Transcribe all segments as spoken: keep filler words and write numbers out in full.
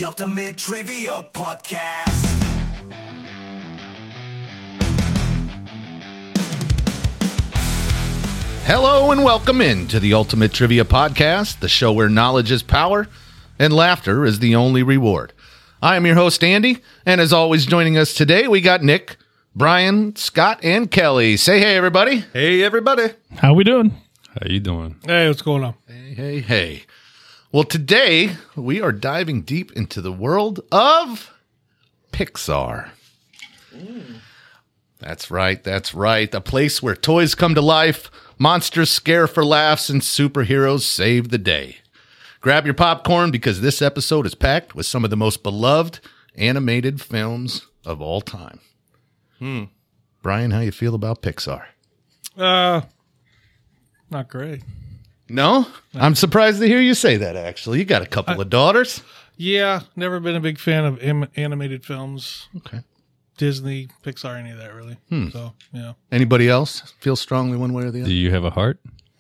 The Ultimate Trivia Podcast. Hello and welcome in to the Ultimate Trivia Podcast, the show where knowledge is power and laughter is the only reward. I am your host, Andy, and as always, joining us today, we got Nick, Brian, Scott, and Kelly. Say hey, everybody. Hey, everybody. How we doing? How you doing? Hey, what's going on? Hey, hey, hey. Well, today, we are diving deep into the world of Pixar. Mm. That's right, that's right. A place where toys come to life, monsters scare for laughs, and superheroes save the day. Grab your popcorn because this episode is packed with some of the most beloved animated films of all time. Hmm. Brian, how you feel about Pixar? Uh, not great. No? I'm surprised to hear you say that, actually. You got a couple I, of daughters. Yeah, never been a big fan of Im- animated films. Okay. Disney, Pixar, any of that, really. Hmm. So, yeah. Anybody else feel strongly one way or the other? Do you have a heart?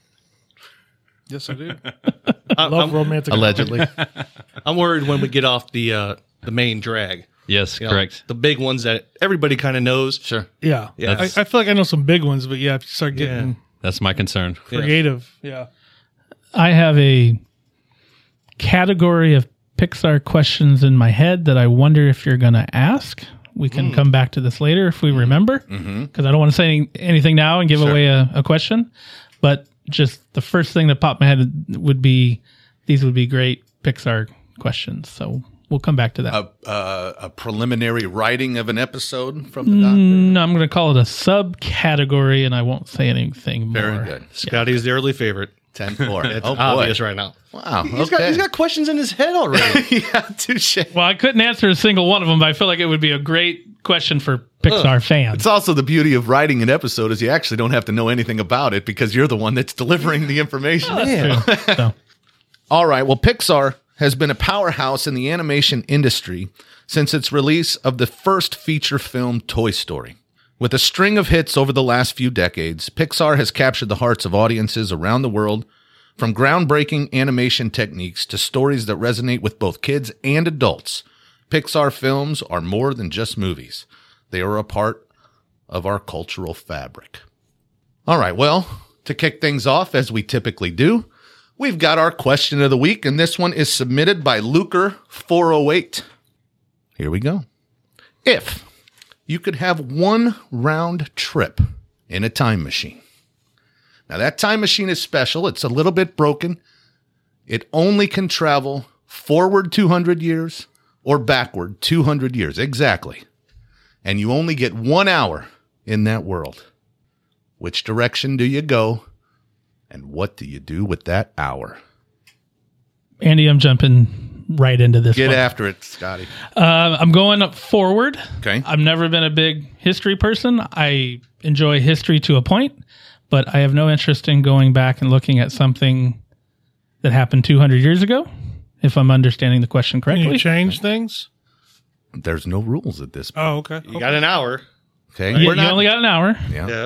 Yes, I do. I love I'm, romantic. Allegedly. I'm worried when we get off the uh, the main drag. Yes, You know, correct. the big ones that everybody kind of knows. Sure. Yeah. Yeah. I, I feel like I know some big ones, but yeah, if you start getting Yeah. That's my concern. creative, yeah. I have a category of Pixar questions in my head that I wonder if you're going to ask. We can mm. come back to this later if we remember, because mm-hmm. I don't want to say any, anything now and give sure. away a, a question. But just the first thing that popped in my head would be, these would be great Pixar questions. So we'll come back to that. A, uh, a preliminary writing of an episode from the doctor? No, I'm going to call it a subcategory, and I won't say anything more. Very good. Scotty's the early favorite. ten four. It's oh, obvious boy. right now. Wow. He's, okay. got, he's got questions in his head already. Yeah, touche. Well, I couldn't answer a single one of them, but I feel like it would be a great question for Pixar Ugh. fans. It's also the beauty of writing an episode is you actually don't have to know anything about it because you're the one that's delivering the information. Oh, that's true. So. All right. Well, Pixar has been a powerhouse in the animation industry since its release of the first feature film, Toy Story. With a string of hits over the last few decades, Pixar has captured the hearts of audiences around the world, from groundbreaking animation techniques to stories that resonate with both kids and adults. Pixar films are more than just movies. They are a part of our cultural fabric. All right, well, to kick things off, as we typically do, we've got our question of the week, and this one is submitted by Luker four oh eight. Here we go. If you could have one round trip in a time machine. Now, that time machine is special. It's a little bit broken. It only can travel forward two hundred years or backward two hundred years. Exactly. And you only get one hour in that world. Which direction do you go? And what do you do with that hour? Andy, I'm jumping right into this Get one. after it, Scotty. Uh, I'm going up forward. Okay. I've never been a big history person. I enjoy history to a point, but I have no interest in going back and looking at something that happened two hundred years ago, if I'm understanding the question correctly. Can you change things? There's no rules at this point. Oh, okay. You got an hour. Okay. You, We're you not- only got an hour, yeah. Yeah.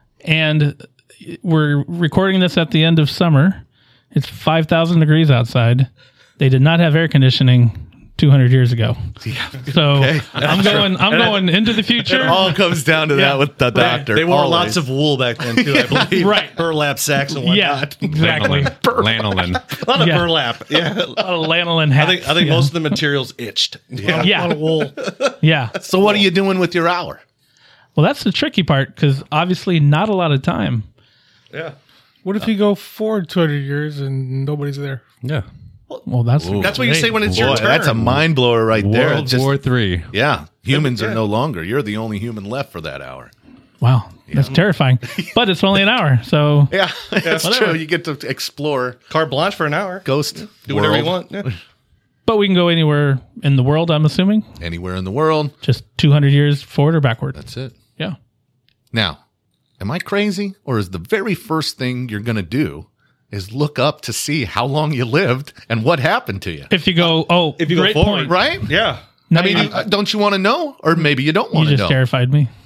and we're recording this at the end of summer. It's five thousand degrees outside. They did not have air conditioning two hundred years ago. Yeah. So Okay. I'm going I'm going into the future. It all comes down to that with the doctor. They wore always. lots of wool back then, too, I believe. Right. Burlap sacks and Yeah, whatnot. exactly. Lanolin. A lot of Yeah. burlap. Yeah. A lot of lanolin hats. I think I think yeah. most of the materials itched. Yeah. Yeah. A lot of wool. Yeah. So what are you doing with your hour? Well, that's the tricky part because obviously not a lot of time. Yeah. What if you go forward two hundred years and nobody's there? Yeah. Well, that's That's what you say when it's your Boy, turn. that's a mind blower right there. World It's just- War Three. Yeah, humans Yeah. are no longer. You're the only human left for that hour. wow. That's terrifying. But it's only an hour, so Yeah, that's whatever. true. You get to explore Carte blanche for an hour. ghost Do whatever you world want. Yeah. but we can go anywhere in the world. I'm assuming anywhere in the world. just two hundred years forward or backward. That's it. Yeah. Now, am I crazy, or is the very first thing you're going to do is look up to see how long you lived and what happened to you? If you go, oh, If you go great forward, point. Right? Yeah. Now I mean, you, you- don't you want to know, or maybe you don't you want to just know? terrified me.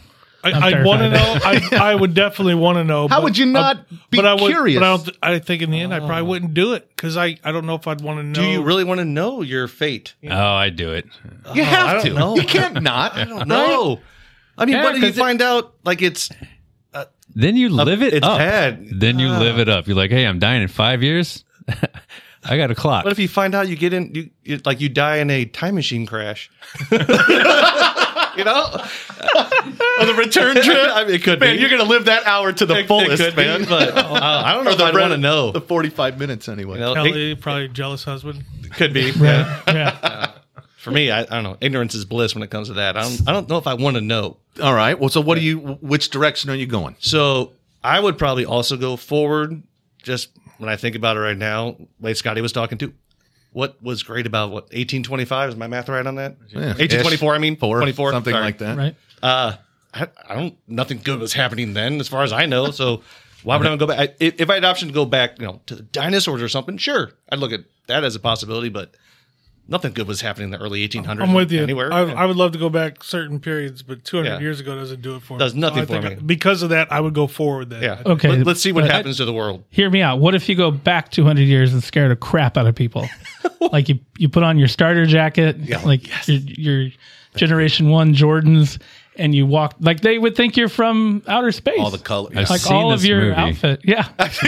I, I'm I want to terrified. know. I, I would definitely want to know. How but- would you not uh, be but I would, curious? But I, don't th- I think in the end, I probably wouldn't do it because I, I don't know if I'd want to know. Do you really want to know your fate? Oh, I do it. You have I don't to. know. You can't not. No. I mean, Yeah, what if you 'cause it- find out like it's Then you live it it's up. bad? Then you live it up. You're like, hey, I'm dying in five years. I got a clock. What if you find out you get in, you, you like you die in a time machine crash? You know, On the return trip, I mean, it could man, be. you're gonna live that hour to the It- it fullest, could be, man. but uh, I don't know if I want to know. the forty-five minutes anyway. You know, it Kelly, probably jealous husband. could be. Yeah. Yeah. For me, I, I don't know. Ignorance is bliss when it comes to that. I don't. I don't know if I want to know. All right. Well, so what do you? Which direction are you going? So I would probably also go forward. Just when I think about it right now, like Scotty was talking to, what was great about what eighteen twenty-five? Is my math right on that? Yeah, eighteen twenty-four. I mean, Four, twenty-four, something Sorry. like that. Right. Uh, I, I don't. Nothing good was happening then, as far as I know. So why would I go back? I, if, if I had option to go back, you know, to the dinosaurs or something, sure, I'd look at that as a possibility. But nothing good was happening in the early eighteen hundreds. I'm with you. Anywhere. I, Yeah. I would love to go back certain periods, but two hundred Yeah. years ago doesn't do it for me. Does nothing I for think me. Because of that, I would go forward then. yeah. Okay, Let, us see what but- happens to the world. Hear me out. What if you go back two hundred years and scare the crap out of people? Like you, you put on your starter jacket, like your, your Generation One Jordans, and you walk like they would think you're from outer space. All the color. I've like seen all of this your movie. outfit. Yeah.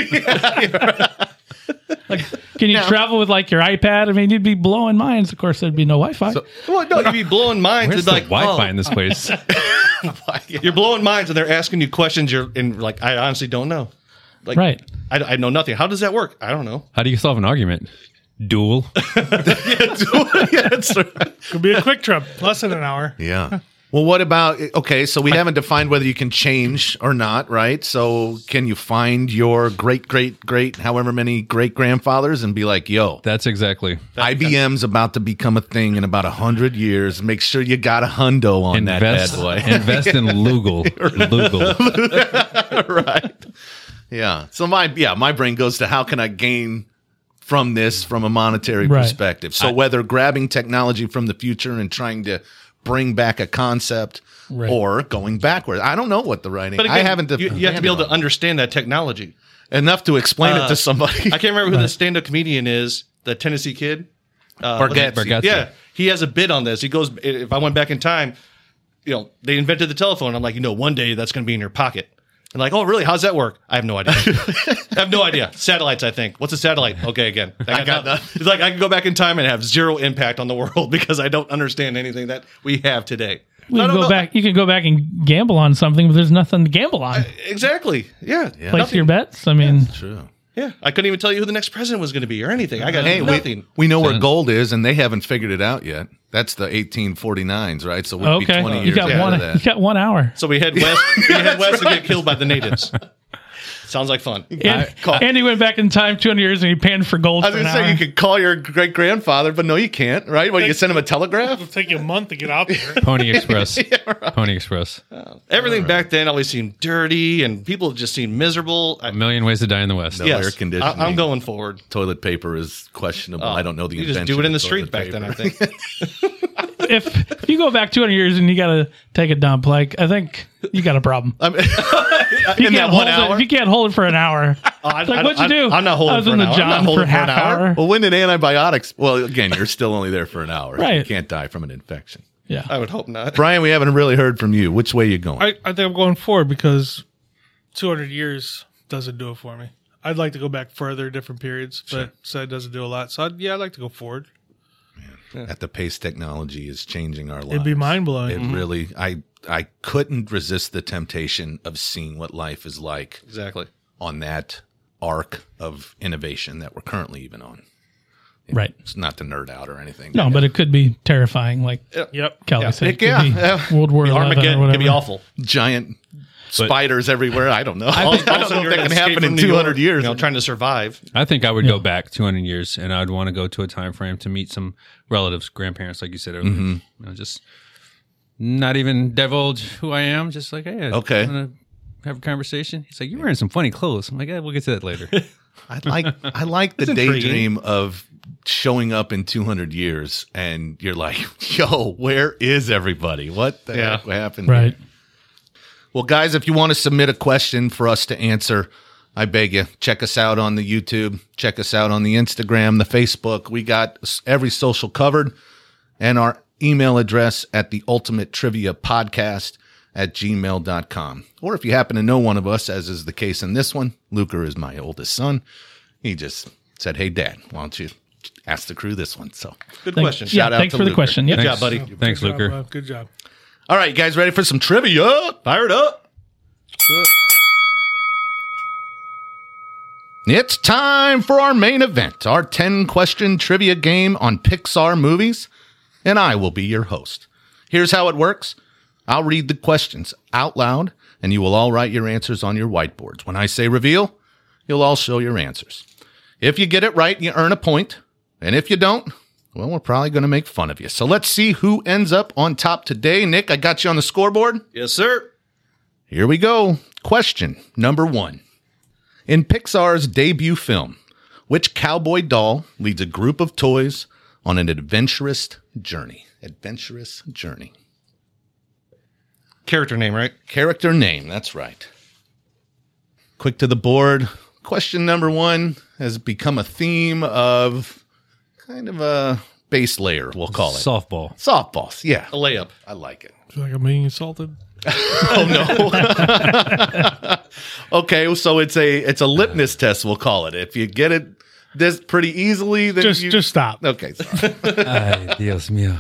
Like, can you travel with like your iPad? I mean, you'd be blowing minds. Of course, there'd be no Wi-Fi. Well, no, you'd be blowing minds. Where's It'd the be like, Wi-Fi oh, in this place? you're blowing minds, and they're asking you questions. You're and like, I honestly don't know. Like, Right. I, I know nothing. How does that work? I don't know. How do you solve an argument? Duel. yeah, that's right. Could be a quick trip, less than an hour. Yeah. Well, what about, okay, so we haven't defined whether you can change or not, right? So can you find your great, great, great, however many great grandfathers and be like, yo, That's exactly. I B M's about to become a thing in about a hundred years. Make sure you got a hundo on Invest, that bad boy. invest in Lugal. Lugal. Right. Yeah. So my, yeah, my brain goes to how can I gain from this from a monetary Right. perspective? So whether grabbing technology from the future and trying to bring back a concept Right. or going backward. I don't know what the writing. But again, I haven't. You, you have to be able to landed understand that technology. on it. enough to explain it Uh, to somebody. I can't remember who the stand-up comedian is. The Tennessee kid. Uh, what's Bargatze. it- Bargatze. Yeah, he has a bit on this. He goes, if I went back in time, you know, they invented the telephone. I'm like, you know, one day that's going to be in your pocket. And like, oh, really? How's that work? I have no idea. I have no idea. Satellites, I think. What's a satellite? Okay, again. I got, got It's like I can go back in time and have zero impact on the world because I don't understand anything that we have today. You I can don't go know. back. You can go back and gamble on something, but there's nothing to gamble on. Exactly. Yeah. Place Nothing. your bets. I mean, True. Yeah. I couldn't even tell you who the next president was going to be or anything. I got Hey, we, nothing. we know where gold is, and they haven't figured it out yet. That's the eighteen forty-nines, right? So we'd be okay, twenty you years got out one. of You that. got one hour. So we head west. we head west and get killed by the natives. Sounds like fun. And, Andy went back in time two hundred years and he panned for gold I was for an going to say hour. you could call your great grandfather, but no, you can't, right? Well, you send him a telegraph. It'll take you a month to get out there. Pony Express. Pony Express. Everything back then always seemed dirty, and people just seemed miserable. I, A million ways to die in the West. No yes, air conditioning. I, I'm going forward. Toilet paper is questionable. I don't know the You invention. just do it in the of street toilet back then, I paper. think. if, if you go back two hundred years and you got to take a dump, like I think you got a problem. I mean, If you in can't that one hold hour? It, if you can't hold it for an hour, I- it's like I- what'd you I- do? I'm not holding I was for in an the hour. I'm not John holding for for half an hour. hour. Well, when did antibiotics? Well, again, you're still only there for an hour. Right. You can't die from an infection. Yeah. I would hope not. Brian, we haven't really heard from you. Which way you going? I, I think I'm going forward because two hundred years doesn't do it for me. I'd like to go back further, different periods, but so it doesn't do a lot. So I'd, yeah, I'd like to go forward. At the pace technology is changing our lives. It'd be mind blowing. It really, I, I couldn't resist the temptation of seeing what life is like Exactly. on that arc of innovation that we're currently even on. Right. It's not to nerd out or anything. No, but it could be terrifying, like Yep. Kelly said. It could Yeah, be yeah. World War eleven or Armageddon whatever. could be awful. Giant spiders everywhere. I don't know. I, All of a don't know sudden if you're that gonna can escape happen from in New two York, hundred years. You know, trying to survive. I think I would Yeah. go back two hundred years, and I'd want to go to a time frame to meet some relatives, grandparents, like you said earlier. Mm-hmm. You know, just not even divulge who I am. Just like, hey, I Okay. wanna have a conversation. He's like, you're wearing some funny clothes. I'm like, yeah, we'll get to that later. I like I like the It's intriguing. daydream of showing up in two hundred years and you're like, yo, where is everybody? What the Yeah. heck happened? Right. Well, guys, if you want to submit a question for us to answer, I beg you, check us out on the YouTube, check us out on the Instagram, the Facebook. We got every social covered, and our email address at the ultimate trivia podcast at gmail dot com. Or if you happen to know one of us, as is the case in this one, Luker is my oldest son. He just said, hey, Dad, why don't you ask the crew this one? So Good Thank- question. Yeah, Shout out thanks to for the Luker. question. Yep. Good job, buddy. Thanks, Good job, Luker. Bob. Good job. All right, you guys ready for some trivia? Fire it up. It's time for our main event, our ten-question trivia game on Pixar movies, and I will be your host. Here's how it works. I'll read the questions out loud, and you will all write your answers on your whiteboards. When I say reveal, you'll all show your answers. If you get it right, you earn a point, and if you don't, well, we're probably going to make fun of you. So let's see who ends up on top today. Nick, I got you on the scoreboard. Yes, sir. Here we go. Question number one. In Pixar's debut film, which cowboy doll leads a group of toys on an adventurous journey? Adventurous journey. Character name, right? Character name, that's right. Quick to the board. Question number one has become a theme of kind of a base layer, we'll call it. Softball. Softballs, yeah. A layup. I like it. I feel like I'm being insulted. Okay, so it's a it's a litmus test, we'll call it. If you get it this pretty easily, then Just, you, just stop. okay. Sorry. Ay, Dios mío.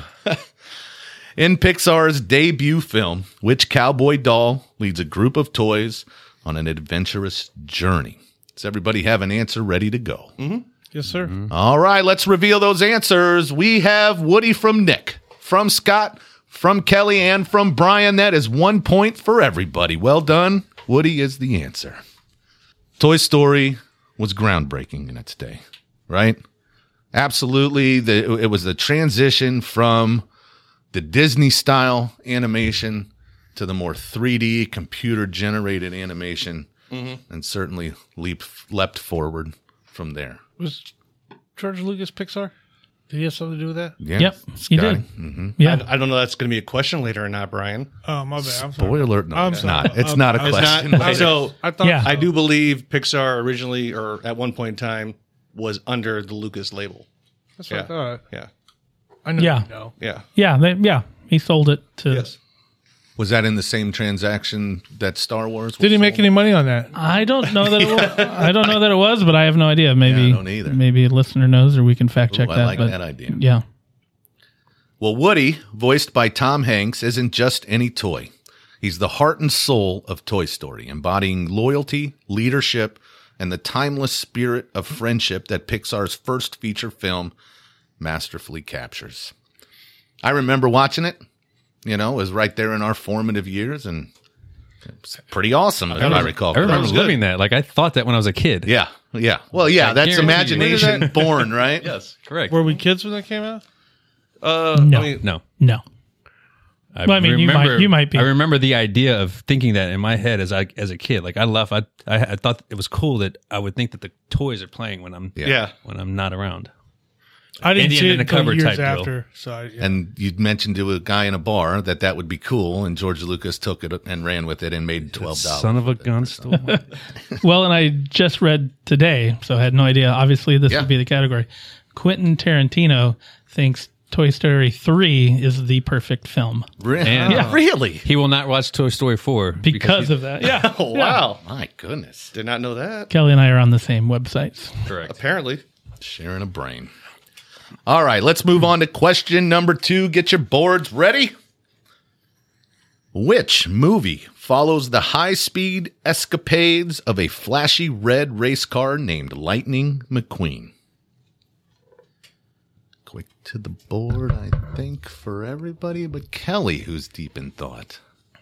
In Pixar's debut film, which cowboy doll leads a group of toys on an adventurous journey? Does everybody have an answer ready to go? Yes, sir. All right, let's reveal those answers. We have Woody from Nick, from Scott, from Kelly, and from Brian. That is one point for everybody. Well done. Woody is the answer. Toy Story was groundbreaking in its day, right? Absolutely. The, it was the transition from the Disney-style animation to the more three D computer-generated animation, and certainly leap, leapt forward from there. Was George Lucas Pixar? Did he have something to do with that? Yeah, Yep, he Scotty. did. Mhm. Yeah. I, I don't know. That's going to be a question later or not, Brian. Oh, my bad. I'm sorry. Spoiler alert. No, I'm it's sorry. not. It's I'm- not a I'm- It's question. not. later. So I thought Yeah. so. I do believe Pixar originally, or at one point in time, was under the Lucas label. That's what I Yeah. thought. Yeah. I know. Yeah. You know. Yeah. Yeah, they, yeah. He sold it to. Yes. Was that in the same transaction that Star Wars was Did he make sold? any money on that? I don't know that it was. I don't know that it was, but I have no idea. Maybe Yeah, I don't either. maybe a listener knows, or we can fact check Ooh, I that. like but that idea. Yeah. Well, Woody, voiced by Tom Hanks, isn't just any toy. He's the heart and soul of Toy Story, embodying loyalty, leadership, and the timeless spirit of friendship that Pixar's first feature film masterfully captures. I remember watching it. You know, it was right there in our formative years, and it's pretty awesome, if I recall. I remember was good. living that. Like I thought that when I was a kid. Yeah, yeah. Well, yeah, I that's guarantee you. imagination born, right? Yes. Correct. Were we kids when that came out? Uh, No. I mean, no. No. I, Well, I mean, you might- you might be. I remember the idea of thinking that in my head as I as a kid. Like I love. I, I I thought it was cool that I would think that the toys are playing when I'm Yeah. yeah. when I'm not around. I didn't Indian see in it a until cupboard years type deal. after. So I, yeah. And you mentioned to a guy in a bar that that would be cool, and George Lucas took it and ran with it and made twelve dollars. Son of a gun store. Well, and I just read today, so I had no idea. Obviously, this Yeah. would be the category. Quentin Tarantino thinks Toy Story three is the perfect film Really? And- Yeah, really? He will not watch Toy Story four because he- of that. Yeah. Oh, wow. My goodness. Did not know that. Kelly and I are on the same websites. correct. Apparently. Sharing a brain. All right, let's move on to question number two. Get your boards ready. Which movie follows the high-speed escapades of a flashy red race car named Lightning McQueen? Quick to the board, I think, for everybody but Kelly, who's deep in thought.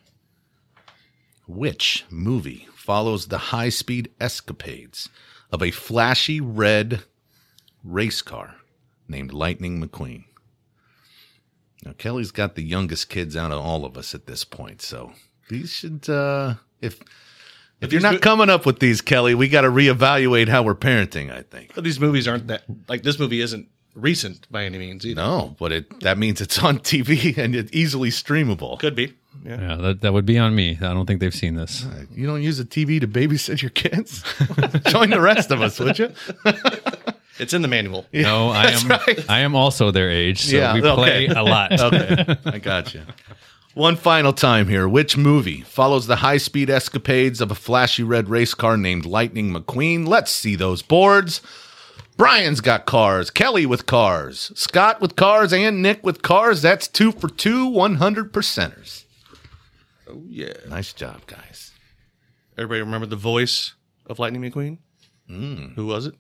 Which movie follows the high-speed escapades of a flashy red race car named Lightning McQueen? Now, Kelly's got the youngest kids out of all of us at this point, so these should, uh, if if you're these not mo- coming up with these, Kelly, we got to reevaluate how we're parenting, I think. But these movies aren't that, like, this movie isn't recent by any means either. No, but it that means it's on T V and it's easily streamable. Could be. Yeah. Yeah, that, that would be on me. I don't think they've seen this. You don't use a T V to babysit your kids? Join the rest of us, would you? It's in the manual. No, I am. right. I am also their age, so Yeah, we play okay. a lot. Okay, I got you. One final time here. Which movie follows the high-speed escapades of a flashy red race car named Lightning McQueen? Let's see those boards. Brian's got cars, Kelly with cars, Scott with cars, and Nick with cars. That's two for two one hundred percenters. Oh, yeah. Nice job, guys. Everybody remember the voice of Lightning McQueen? Mm. Who was it?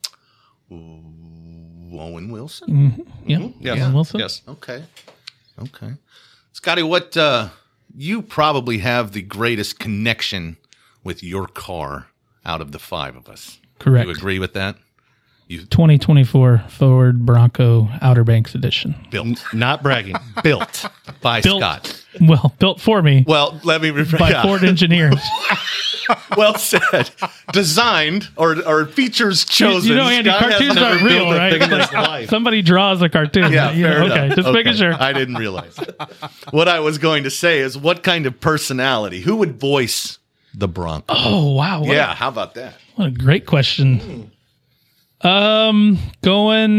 Owen Wilson? Yeah. Yes. Owen Wilson? Yes. Okay. Okay. Scotty, what, uh, you probably have the greatest connection with your car out of the five of us. Correct. You agree with that? twenty twenty-four Ford Bronco Outer Banks Edition. Built. Not bragging. Built by Built. Scott. Well, built for me Well, let me rephrase. by yeah. Ford engineers. Well said. Designed or or features chosen. You know, Andy, Scott has cartoons never aren't real, built a right? thing in his Like, life. somebody draws a cartoon. Yeah, You fair know, okay, enough. just making Okay. sure. I didn't realize. What I was going to say is, what kind of personality? Who would voice the Bronco? Oh, wow. What, yeah, how about that? a, what a great question. Um, going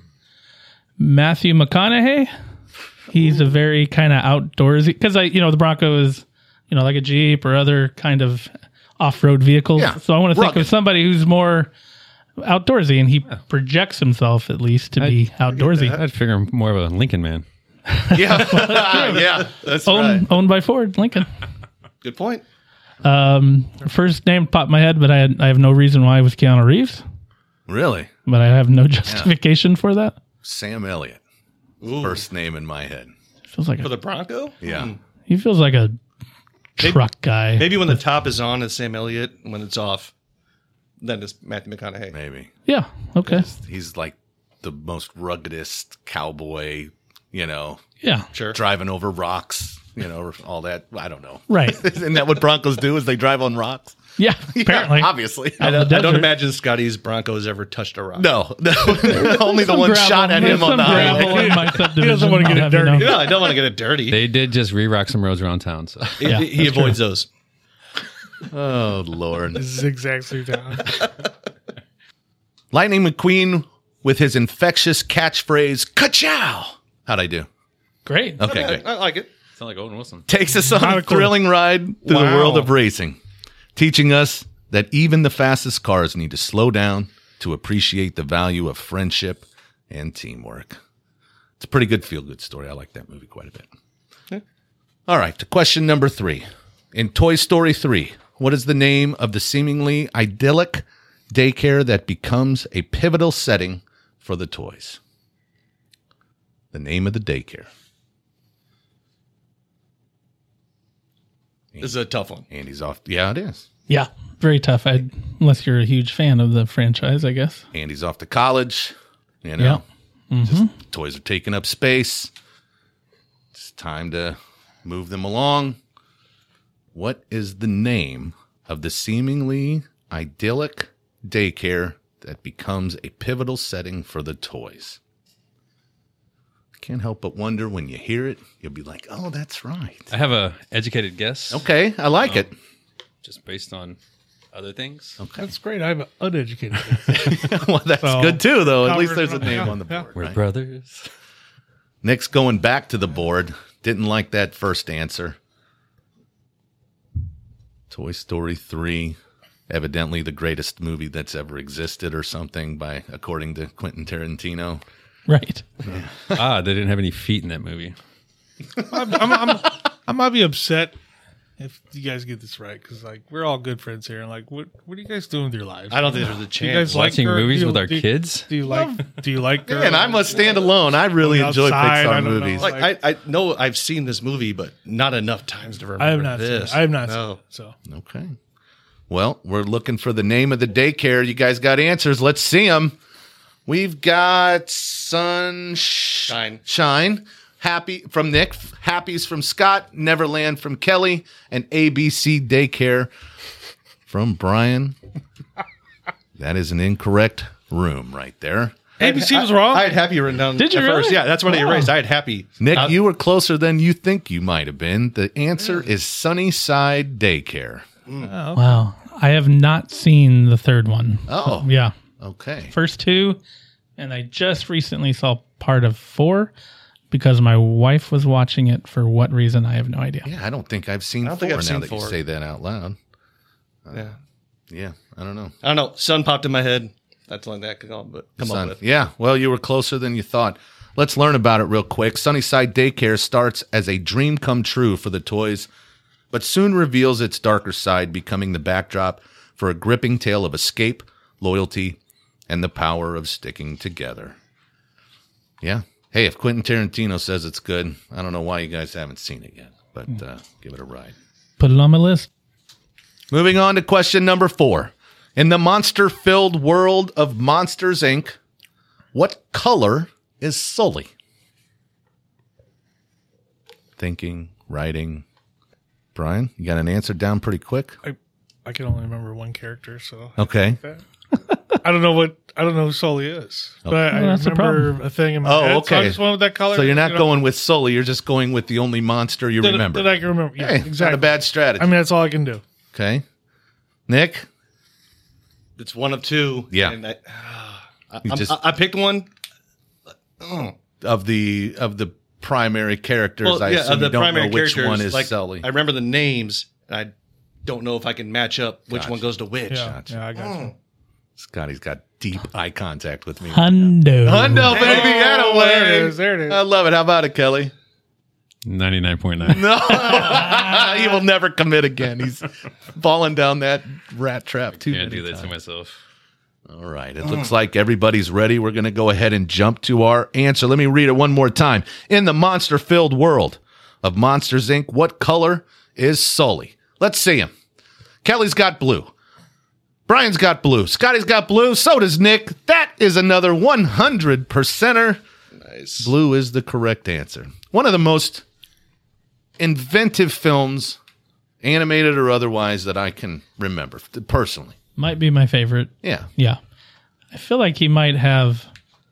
Matthew McConaughey. He's a very kind of outdoorsy, because I, you know, the Bronco is, you know, like a Jeep or other kind of off-road vehicles. Yeah, So I want to think rugged. of somebody who's more outdoorsy, and he projects himself at least to be outdoorsy. I'd figure I'm more of a Lincoln man. Yeah, yeah, that's Owned, right. owned by Ford, Lincoln. Good point. Um, first name popped in my head, but I had, I have no reason why it was Keanu Reeves, Really? but I have no justification for that. Sam Elliott. Ooh. First name in my head. Feels like For a, the Bronco? Yeah. he feels like a truck guy. Maybe when the top is on, it's Sam Elliott. When it's off, then it's Matthew McConaughey. Maybe. Yeah. Okay. He's like the most ruggedest cowboy, you know, Yeah. Sure. driving over rocks, you know, or all that. I don't know. Right. Isn't that what Broncos do, is they drive on rocks? Yeah. Apparently. Yeah, obviously. I the don't, I don't desert. imagine Scotty's Broncos ever touched a rock. No, no. Only the Some one gravel- shot at there's him on some the gravel highway. in my subdivision. He doesn't want to get I'll it have you dirty. know. No, I don't want to get it dirty. They did just re-rock some roads around town. So Yeah, he he that's avoids those. Oh, Lord. Zigzag through town. Lightning McQueen with his infectious catchphrase, ka-chow. How'd I do? Great. Okay, great. I like it. sound like Owen Wilson. Takes us on Not a a clue. thrilling ride through the Wow. world of racing, teaching us that even the fastest cars need to slow down to appreciate the value of friendship and teamwork. It's a pretty good feel-good story. I like that movie quite a bit. Yeah. All right, to question number three. In Toy Story three, what is the name of the seemingly idyllic daycare that becomes a pivotal setting for the toys? The name of the daycare. This is a tough one. Andy's off. Yeah, it is. Yeah. Very tough. I unless you're a huge fan of the franchise, I guess. Andy's off to college. You know, Yeah. just toys are taking up space. It's time to move them along. What is the name of the seemingly idyllic daycare that becomes a pivotal setting for the toys? I can't help but wonder when you hear it, you'll be like, oh, that's right. I have a educated guess, Okay, I like it. just based on other things. Okay. That's great. I'm uneducated. Well, that's So, good too, though. At least covered- there's a name yeah, on the yeah. board. We're right? brothers. Nick's going back to the board. Didn't like that first answer. Toy Story three, evidently the greatest movie that's ever existed or something, by according to Quentin Tarantino. Right. Ah, they didn't have any feet in that movie. I'm, I'm, I'm, I might be upset if you guys get this right, because like we're all good friends here, and like, what what are you guys doing with your lives? I don't think there's a Do you guys chance. like Watching her? movies Do you- with our do you- kids. Do you like? Do you like? Her? And I must stand alone. I really enjoy Outside, I Pixar don't know. movies. Like I, I know I've seen this movie, but not enough times to remember I have not. Seen this. it. I have not. No. Seen it, so Okay. Well, we're looking for the name of the daycare. You guys got answers. Let's see them. We've got Sunshine. Shine. Happy from Nick. Happy's from Scott. Neverland from Kelly. And A B C Daycare from Brian. That is an incorrect room right there. A B C was wrong. I had happy written down. Did you at really? First. Yeah, that's what I Wow. erased. I had happy. Nick, Uh, you were closer than you think you might have been. The answer is Sunnyside Daycare. Wow. I have not seen the third one. Oh. Yeah. Okay. First two, and I just recently saw part of four because my wife was watching it. For what reason, I have no idea. Yeah, I don't think I've seen I don't four think I've now seen that you four. say that out loud. yeah. Yeah, I don't know. I don't know. Sun popped in my head. That's like that could come, but come Son- up with. Yeah, well, you were closer than you thought. Let's learn about it real quick. Sunnyside Daycare starts as a dream come true for the toys, but soon reveals its darker side, becoming the backdrop for a gripping tale of escape, loyalty, and the power of sticking together. Yeah. Hey, if Quentin Tarantino says it's good, I don't know why you guys haven't seen it yet, but uh, give it a ride. Put it on my list. Moving on to question number four. In the monster-filled world of Monsters, Incorporated, what color is Sully? Thinking, writing. Brian, you got an answer down pretty quick? I, I can only remember one character, so Okay. I don't know what I don't know who Sully is. But I Well, that's the remember a thing in my Oh, head. So okay. I just went with that color. So you're not you know, going with Sully, you're just going with the only monster you that, remember. that I can remember. Yeah, Hey, it's not exactly. a bad strategy. I mean, that's all I can do. okay. Nick? It's one of two. Yeah. And I, I, You I'm- just- I, I picked one. Of the of the primary characters, Well, I yeah, assume of the you don't primary know which characters. one is like, Sully. I remember the names, and I don't know if I can match up which Gotcha. one goes to which. Yeah, Gotcha. yeah, I got you. Scotty's got deep eye contact with me. Hundo. Hundo, baby, Oh, Attaway. there it is. There it is. I love it. How about it, Kelly? ninety-nine point nine. No, he will never commit again. He's falling down that rat trap too. Can't many do that to times. myself. All right. It looks like everybody's ready. We're going to go ahead and jump to our answer. Let me read it one more time. In the monster-filled world of Monsters, Incorporated, what color is Sully? Let's see him. Kelly's got blue. Brian's got blue. Scotty's got blue. So does Nick. That is another one hundred percenter. Nice. Blue is the correct answer. One of the most inventive films, animated or otherwise, that I can remember personally. Might be my favorite. Yeah. Yeah. I feel like he might have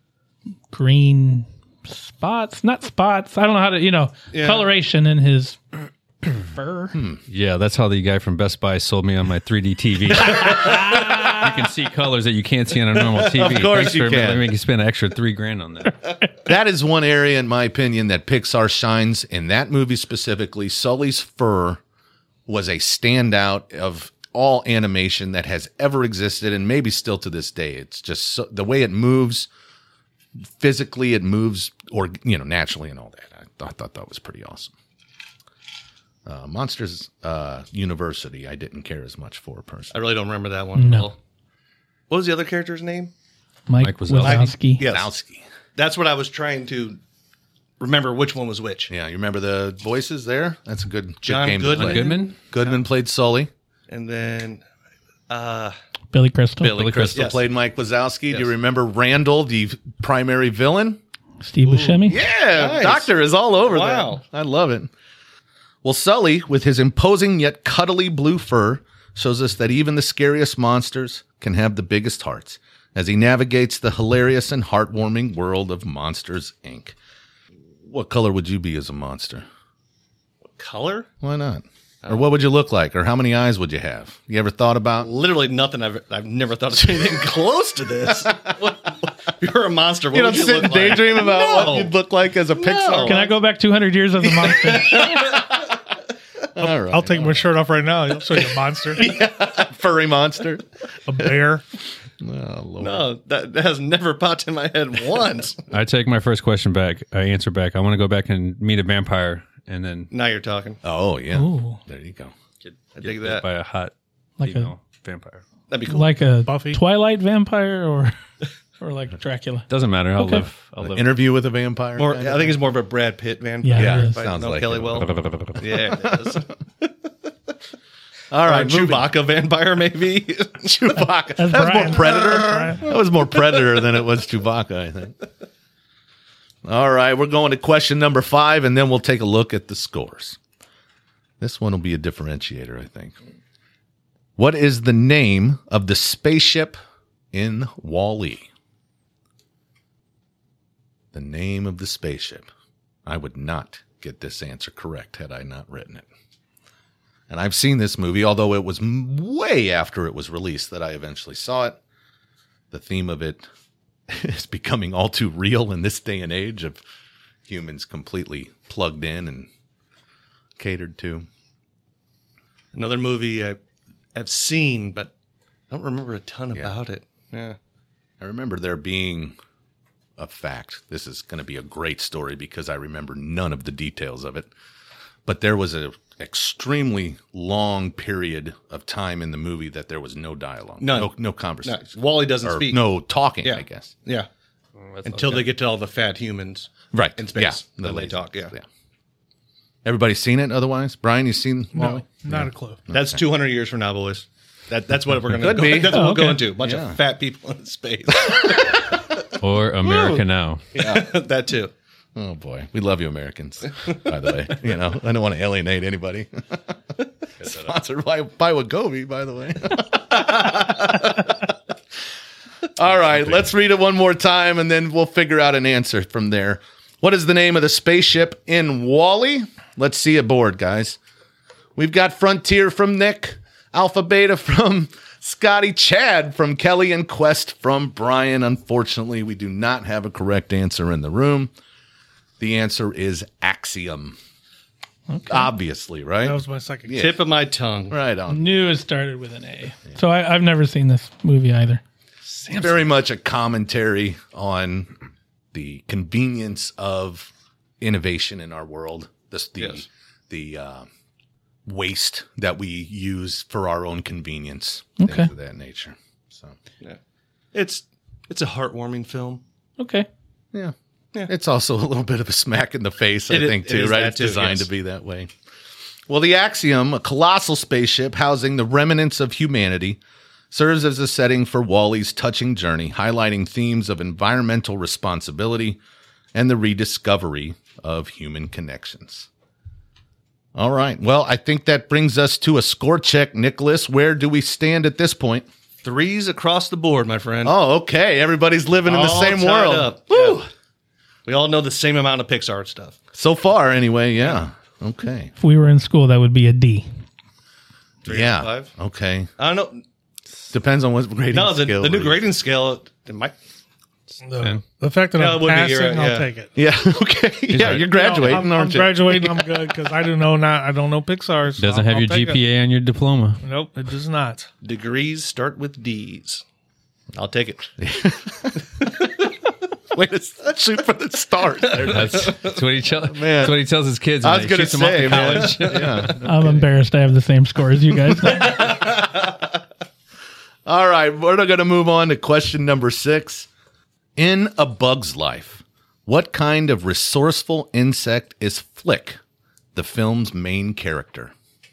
green spots, not spots. I don't know how to, you know, Yeah. coloration in his fur. Yeah, that's how the guy from Best Buy sold me on my three D T V. You can see colors that you can't see on a normal T V. Of course Thanks you for can. making me spend an extra three grand on that. That is one area, in my opinion, that Pixar shines. In that movie specifically, Sully's fur was a standout of all animation that has ever existed, and maybe still to this day. It's just so, the way it moves, physically it moves, or you know, naturally and all that. I thought, thought that was pretty awesome. Uh, Monsters uh, University, I didn't care as much for I personally. really don't remember that one. No. at all. What was the other character's name? Mike, Mike Wazowski. Wazowski. Yes. Wazowski. That's what I was trying to remember which one was which. Yeah, you remember the voices there? That's a good, good John game to Goodman. play. Goodman? Goodman played Sully. And then uh, Billy Crystal. Billy, Billy Crystal. Crystal Yes. Played Mike Wazowski. Do you Yes. remember Randall, the primary villain? Steve Buscemi. Yeah, Nice. Doctor is all over Wow. that. I love it. Well, Sully, with his imposing yet cuddly blue fur, shows us that even the scariest monsters can have the biggest hearts as he navigates the hilarious and heartwarming world of Monsters, Incorporated. What color would you be as a monster? Color? Why not? Or what would you look like? Or how many eyes would you have? You ever thought about? Literally nothing. I've I've never thought of anything close to this. If you're a monster, what You would don't you sit look and like? daydream about No. what you'd look like as a Pixar. Can I go back two hundred years as a monster? All right. I'll take my shirt off right now. I'll show you a monster, Furry monster. a bear. Oh, Lord. No, that, that has never popped in my head once. I take my first question back. I answer back. I want to go back and meet a vampire and then Now you're talking. Oh, yeah. Ooh. There you go. I dig get that. bit by a hot Like a female vampire. That'd be cool. like a Buffy. Twilight vampire or or like Dracula. Doesn't matter. I'll Okay. live. I'll live. Interview with a vampire. More, kind I of think it's more of a Brad Pitt vampire. Yeah, Yeah, it is. If I sounds know like Kelly it. well. Yeah, it is. All Or a right, moving- Chewbacca vampire, maybe. Chewbacca. That's that was Brian. more Predator. Brian. That was more Predator than it was Chewbacca, I think. All right, we're going to question number five, and then we'll take a look at the scores. This one will be a differentiator, I think. What is the name of the spaceship in Wall-E? the name of the spaceship. I would not get this answer correct had I not written it. And I've seen this movie, although it was m- way after it was released that I eventually saw it. The theme of it is becoming all too real in this day and age of humans completely plugged in and catered to. Another movie I, I've seen, but I don't remember a ton Yeah. about it. Yeah. I remember there being a fact. This is going to be a great story because I remember none of the details of it. But there was an extremely long period of time in the movie that there was no dialogue. None. No, no No, conversation. Wally doesn't Or speak. no talking, Yeah. I guess. Yeah. Until they get to all the fat humans. Right. In space. Yeah. Then they lazy- talk, yeah. Everybody's seen it otherwise? Brian, you seen No, Wally? not a clue. That's two hundred years from now, boys. That, that's what we're going to Could go. be. That's what Oh, we'll go okay. into. A bunch Yeah. of fat people in space. Or America Now. That too. Oh, boy. We love you, Americans, by the way. You know, I don't want to alienate anybody. Sponsored by, by Wagobi, by the way. All right, let's read it one more time, and then we'll figure out an answer from there. What is the name of the spaceship in Wall-E? Let's see a board, guys. We've got Frontier from Nick, Alpha Beta from Scotty, Chad from Kelly, and Quest from Brian. Unfortunately, we do not have a correct answer in the room. The answer is Axiom. Obviously, right? That was my second. Yeah. Tip of my tongue. Right on. Knew it started with an A. So I, I've never seen this movie either. Very much a commentary on the convenience of innovation in our world. This, the Yes. the uh, waste that we use for our own convenience. Okay. Things of that nature. So Yeah. It's it's a heartwarming film. Okay. yeah. Yeah. It's also a little bit of a smack in the face, I It is- think, it too, is right? that It's too, designed yes. to be that way. Well, the Axiom, a colossal spaceship housing the remnants of humanity, serves as a setting for Wall-E's touching journey, highlighting themes of environmental responsibility and the rediscovery of human connections. All right. Well, I think that brings us to a score check. Nicholas, where do we stand at this point? Threes across the board, my friend. Oh, okay. Everybody's living in the All same tied world. up. Woo! Yeah. We all know the same amount of Pixar stuff. So far, anyway. Yeah. Okay. If we were in school, that would be a D. Three yeah. out of five? Okay. I don't know. Depends on what grading No, the, scale. the new we're grading scale, it might. The, the fact that Yeah, it I'm would be, passing, you're right, I'll yeah. take it. Yeah. Okay. Yeah. right. You're graduating, I'm, aren't I'm you? graduating. I'm good because I don't know not I don't know Pixar. so Doesn't I'll- have I'll your take G P A on your diploma. it. Nope, it does not. Degrees start with D's. I'll take it. Way to shoot for the stars. there. That's, that's what he tell, Man. That's what he tells his kids. When I was he going to shoots them off say, to man. college. Yeah. I'm embarrassed I have the same score as you guys. All right. We're going to move on to question number six. In A Bug's Life, what kind of resourceful insect is Flick, the film's main character?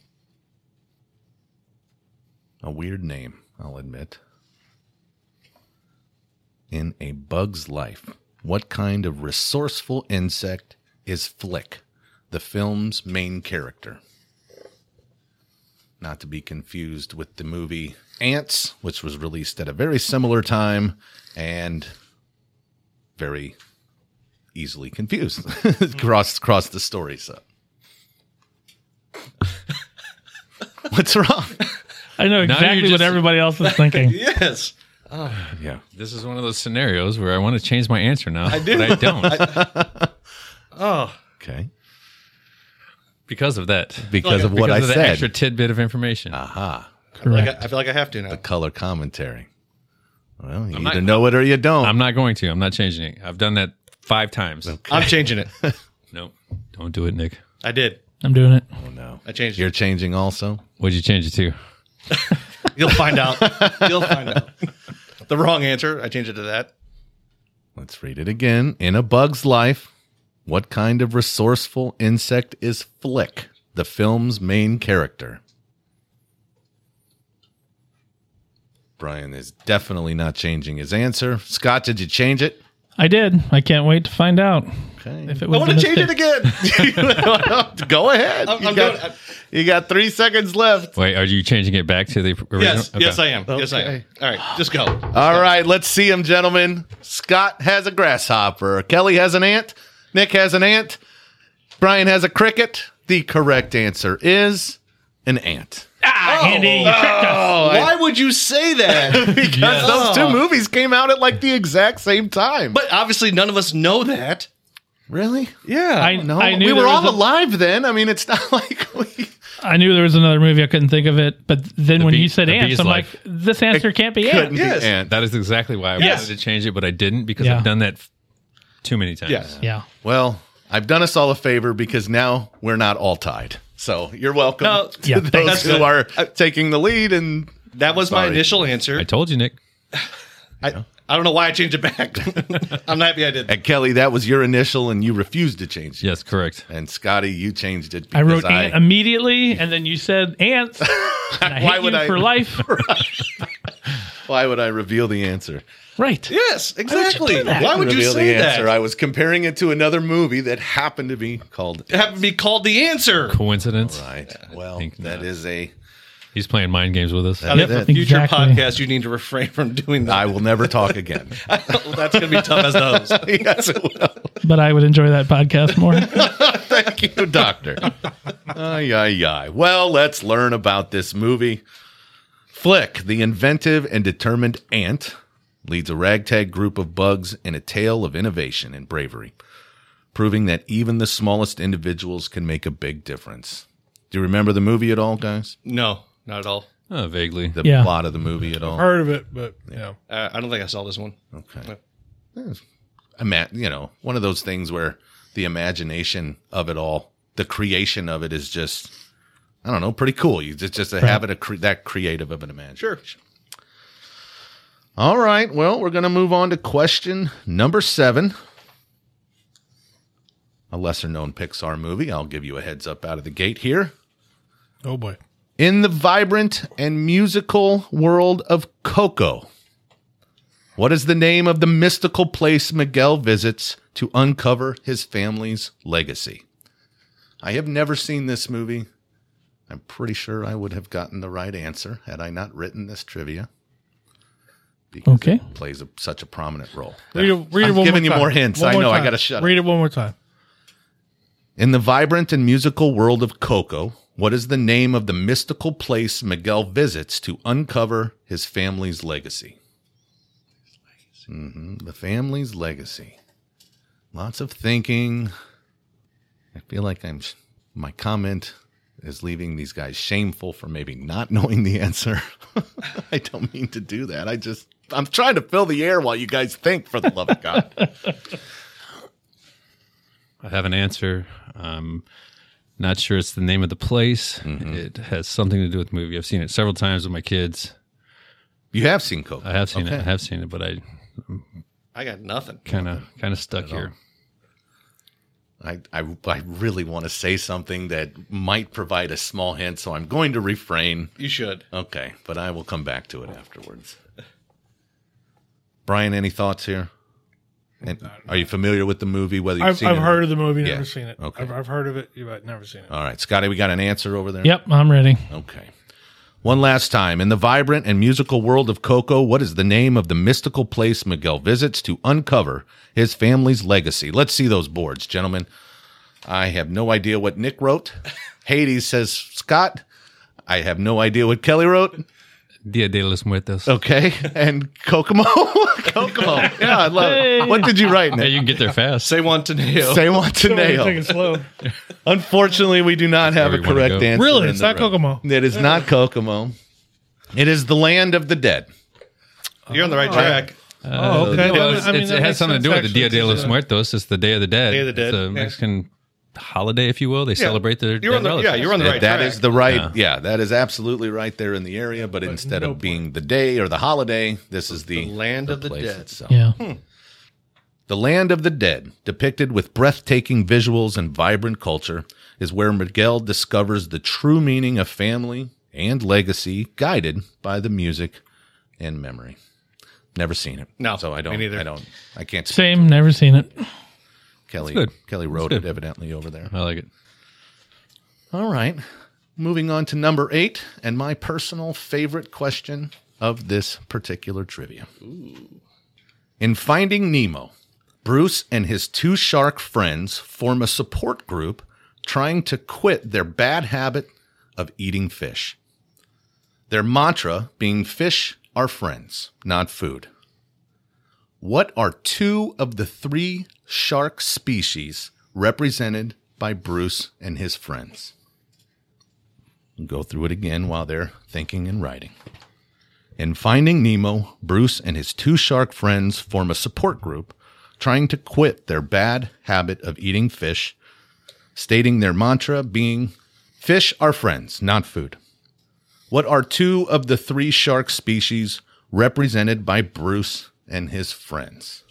A weird name, I'll admit. In A Bug's Life, what kind of resourceful insect is Flick, the film's main character? Not to be confused with the movie Ants, which was released at a very similar time and very easily confused across across the story. So, what's wrong? I know Now you're exactly what just- everybody else is thinking. Yes. Yeah, This is one of those scenarios where I want to change my answer now, I do. but I don't Oh, okay. because of that. Because of because what I of the said. extra tidbit of information. Aha, like Correct. I, I feel like I have to now. the color commentary. Well, you I'm either not- know it or you don't. I'm not going to. I'm not changing it. I've done that five times. I'm changing it. No, don't do it, Nick. I did. I'm doing it. oh no, I changed you're it. changing also. What'd you change it to? You'll find out. You'll find out. The wrong answer. I changed it to that. Let's read it again. In A Bug's Life, what kind of resourceful insect is Flick, the film's main character? Brian is definitely not changing his answer. Scott, did you change it? I did. I can't wait to find out Okay. if it I was want a to change it mistake. again. Go ahead. I'm- you, I'm got, doing- you got three seconds left. Wait, are you changing it back to the original? Yes, Okay. yes, I am. Yes, I am. Okay. All right, just go. All right, let's see him, gentlemen. Scott has a grasshopper. Kelly has an ant. Nick has an ant. Brian has a cricket. The correct answer is an ant. Ah, Andy, you tricked us. Why would you say that? Because Yes. those two movies came out at like the exact same time. But obviously, none of us know that. really? Yeah. I, No, I knew we were there was all a- alive then. I mean, it's not like we I knew there was another movie. I couldn't think of it, but then when Bee- you said The ants, Bee's I'm Life. like, this answer can't be couldn't ants. Yes. be ant. That is exactly why I Yes. wanted to change it, but I didn't because Yeah. I've done that f- too many times. Yes. Yeah. Well, I've done us all a favor because now we're not all tied. So you're welcome No, to yeah, those that's who good. are taking the lead. And That was my Sorry. initial answer. I told you, Nick. I, I don't know why I changed it back. I'm happy I did. and Kelly, that was your initial, and you refused to change it. Yes, correct. And Scotty, you changed it. I Because wrote ant immediately, and then you said ants. And I Why hate would you I- for life. Why would I reveal the answer? Right. Yes, exactly. do that? Why would you reveal say the answer. that? I was comparing it to another movie that happened to be called. It happened to be called the answer. Coincidence? Right. Well, think that not. is a. He's playing mind games with us. That Yep. is it. Future Exactly. podcast, you need to refrain from doing that. I will never talk again. That's going to be tough as the host. Yes, it will. But I would enjoy that podcast more. Thank you, Doctor. Ay, ay, ay. Well, let's learn about this movie. Flick, the inventive and determined ant, leads a ragtag group of bugs in a tale of innovation and bravery, proving that even the smallest individuals can make a big difference. Do you remember the movie at all, guys? No, not at all. Oh, vaguely. The Yeah. plot of the movie at all? Heard of it, but yeah. Uh, I don't think I saw this one. Okay. Ima- you know, one of those things where the imagination of it all, the creation of it is just, I don't know, pretty cool. You just, just to have it a cre- that creative of an imagination. Sure. All right. Well, we're going to move on to question number seven. A lesser known Pixar movie. I'll give you a heads up out of the gate here. Oh boy. In the vibrant and musical world of Coco, what is the name of the mystical place Miguel visits to uncover his family's legacy? I have never seen this movie. I'm pretty sure I would have gotten the right answer had I not written this trivia. Because Okay. it plays a, such a prominent role. Read it, read it I'm one giving more you time. more hints. One I more know. I time. got to shut up. Read it one more time. In the vibrant and musical world of Coco, what is the name of the mystical place Miguel visits to uncover his family's legacy? hmm The family's legacy. Lots of thinking. I feel like I'm. My comment is leaving these guys shameful for maybe not knowing the answer. I don't mean to do that. I just. I'm trying to fill the air while you guys think, for the love of God. I have an answer. Um, not sure it's the name of the place. Mm-hmm. It has something to do with the movie. I've seen it several times with my kids. You have seen Coco. I have seen Okay. it. I have seen it, but I I got nothing. kind of kind of stuck here. I, I, I really want to say something that might provide a small hint, so I'm going to refrain. You should. Okay, but I will come back to it afterwards. Brian, any thoughts here? And are you familiar with the movie? Whether you've I've, seen I've it? heard of the movie, Yeah. never seen it. Okay. I've, I've heard of it, but never seen it. All right, Scotty, we got an answer over there? Yep, I'm ready. Okay. One last time. In the vibrant and musical world of Coco, what is the name of the mystical place Miguel visits to uncover his family's legacy? Let's see those boards, gentlemen. I have no idea what Nick wrote. Hades says Scott. I have no idea what Kelly wrote. Dia de los Muertos. Okay. And Kokomo. Kokomo. Yeah, I love it. What did you write, Yeah, Nick? you can get there fast. Say one to nail. Say one to Take nail. it slow. Unfortunately, we do not have where a we wanna correct go. answer. Really? in It's the not room. Kokomo? It is not Kokomo. It is the land of the dead. You're on the right track. Oh, okay. Well, Well, it's- I mean, it's- that it has makes something to do sense, with the Dia actually, de los because, uh, Muertos. It's the Day of the Dead. Day of the Dead, It's a yeah. Mexican holiday, if you will. They celebrate their You're dead on the- yeah, relatives. you're on the right That track. is the right, yeah. Yeah. that is absolutely right there in the area. But, instead no of being the day or the holiday, this is the, The land of the place dead. itself. Yeah. The land of the dead, depicted with breathtaking visuals and vibrant culture, is where Miguel discovers the true meaning of family and legacy, guided by the music and memory. Never seen it. No, so I me don't. neither. I don't. I can't. Speak. Same, never seen it. Kelly. good. Kelly wrote good. it evidently over there. I like it. All right. Moving on to number eight, and my personal favorite question of this particular trivia. Ooh. In Finding Nemo, Bruce and his two shark friends form a support group trying to quit their bad habit of eating fish. Their mantra being fish are friends, not food. What are two of the three shark species represented by Bruce and his friends? We'll go through it again while they're thinking and writing. In Finding Nemo, Bruce and his two shark friends form a support group trying to quit their bad habit of eating fish, stating their mantra being, fish are friends, not food. What are two of the three shark species represented by Bruce and his friends?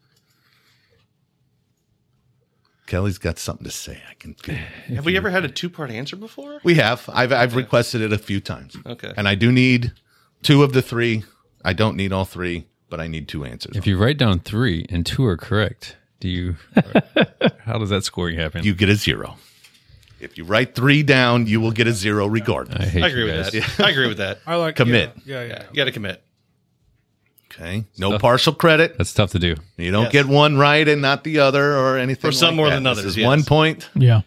Kelly's got something to say. I can feel it. Have we ever had a two-part answer before? We have. I've I've requested it a few times. Okay. And I do need two of the three. I don't need all three, but I need two answers. If you write down three and two are correct, do you? How does that scoring happen? you get a zero. If you write three down, you will get a zero I regardless. hate I agree you with guys. that. I agree with that. I like Commit. Yeah, yeah. yeah. You got to commit. Okay. No Stuff. partial credit. That's tough to do. You don't Yes. get one right and not the other or anything. Or some like more that. than This others, is yes. one point, Yeah.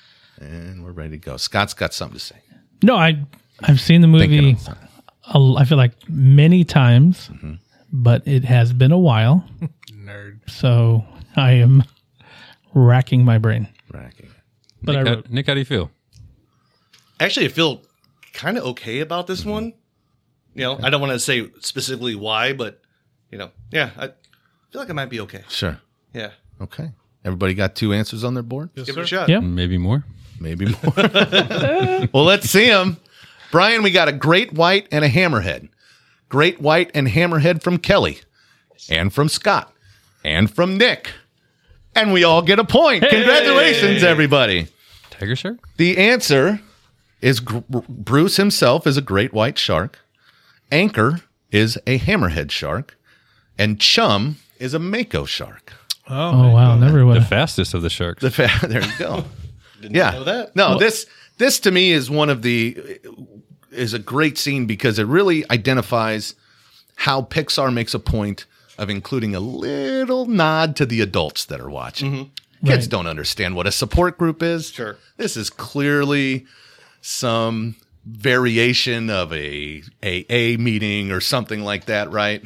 and we're ready to go. Scott's got something to say. No, I I've seen the Thinking movie. of something. a- I feel like many times, Mm-hmm. but it has been a while, Nerd. so I am racking my brain. Racking. But I Nick, how, wrote, Nick, how do you feel? Actually, I feel kind of okay about this one. You know, I don't want to say specifically why, but, you know, yeah, I feel like I might be okay. Sure. Yeah. Okay. Everybody got two answers on their board? Yes, Give sir. it a shot. yeah, Maybe more. Maybe more. Well, let's see them. Brian, we got a great white and a hammerhead. Great white and hammerhead from Kelly, and from Scott, and from Nick. And we all get a point. Congratulations, everybody. Tiger shark? The answer is Gr- Bruce himself is a great white shark. Anchor is a hammerhead shark. And Chum is a mako shark. Oh, oh wow, never would The have. fastest of the sharks. The fa- there you go. Didn't Yeah. know that. No, this this to me is one of the is a great scene because it really identifies how Pixar makes a point of including a little nod to the adults that are watching. Kids Right. don't understand what a support group is. Sure. This is clearly some variation of a A A meeting or something like that, right?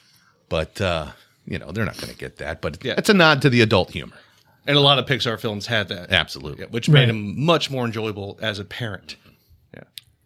But uh, you know, they're not going to get that, but Yeah. it's a nod to the adult humor. And a lot of Pixar films had that. Absolutely. Yeah, which Right. made them much more enjoyable as a parent. Yeah.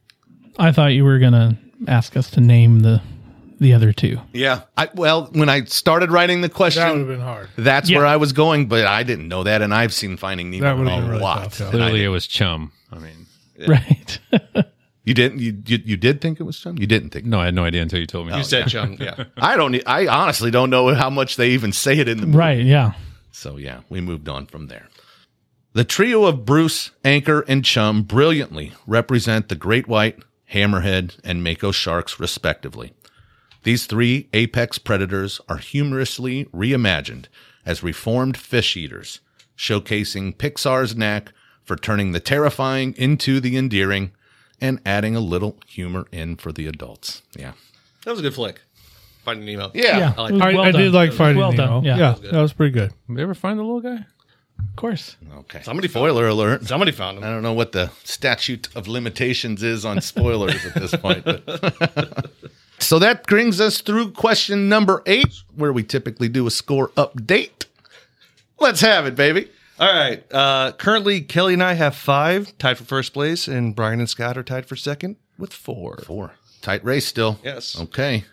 I thought you were gonna ask us to name the the other two. Yeah. I, well, when I started writing the question, that would have been hard. that's Yeah. where I was going, but I didn't know that, and I've seen Finding That Nemo would've a been really lot. tough, yeah. and I Clearly, it didn't- was Chum. I mean, Right. you didn't. You, you you did think it was Chum. You didn't think. no, I had no idea until you told me. You said Chum. Yeah. I don't. e- I honestly don't know how much they even say it in the movie. right. Yeah. So yeah, we moved on from there. The trio of Bruce, Anchor, and Chum brilliantly represent the great white, hammerhead, and mako sharks, respectively. These three apex predators are humorously reimagined as reformed fish eaters, showcasing Pixar's knack for turning the terrifying into the endearing and adding a little humor in for the adults. Yeah. That was a good flick. Finding Nemo. Yeah. Yeah. I like It was I, well I done. did like It was Finding well Nemo. done. Yeah. Yeah, that was pretty good. Did you ever find the little guy? Of course. Okay. Somebody found Spoiler alert. Somebody found I him. don't know what the statute of limitations is on spoilers at this point. But. So that brings us through question number eight, where we typically do a score update. Let's have it, baby. All right. Uh, currently, Kelly and I have five, tied for first place, and Brian and Scott are tied for second with four. Four. Tight race still. Yes. Okay.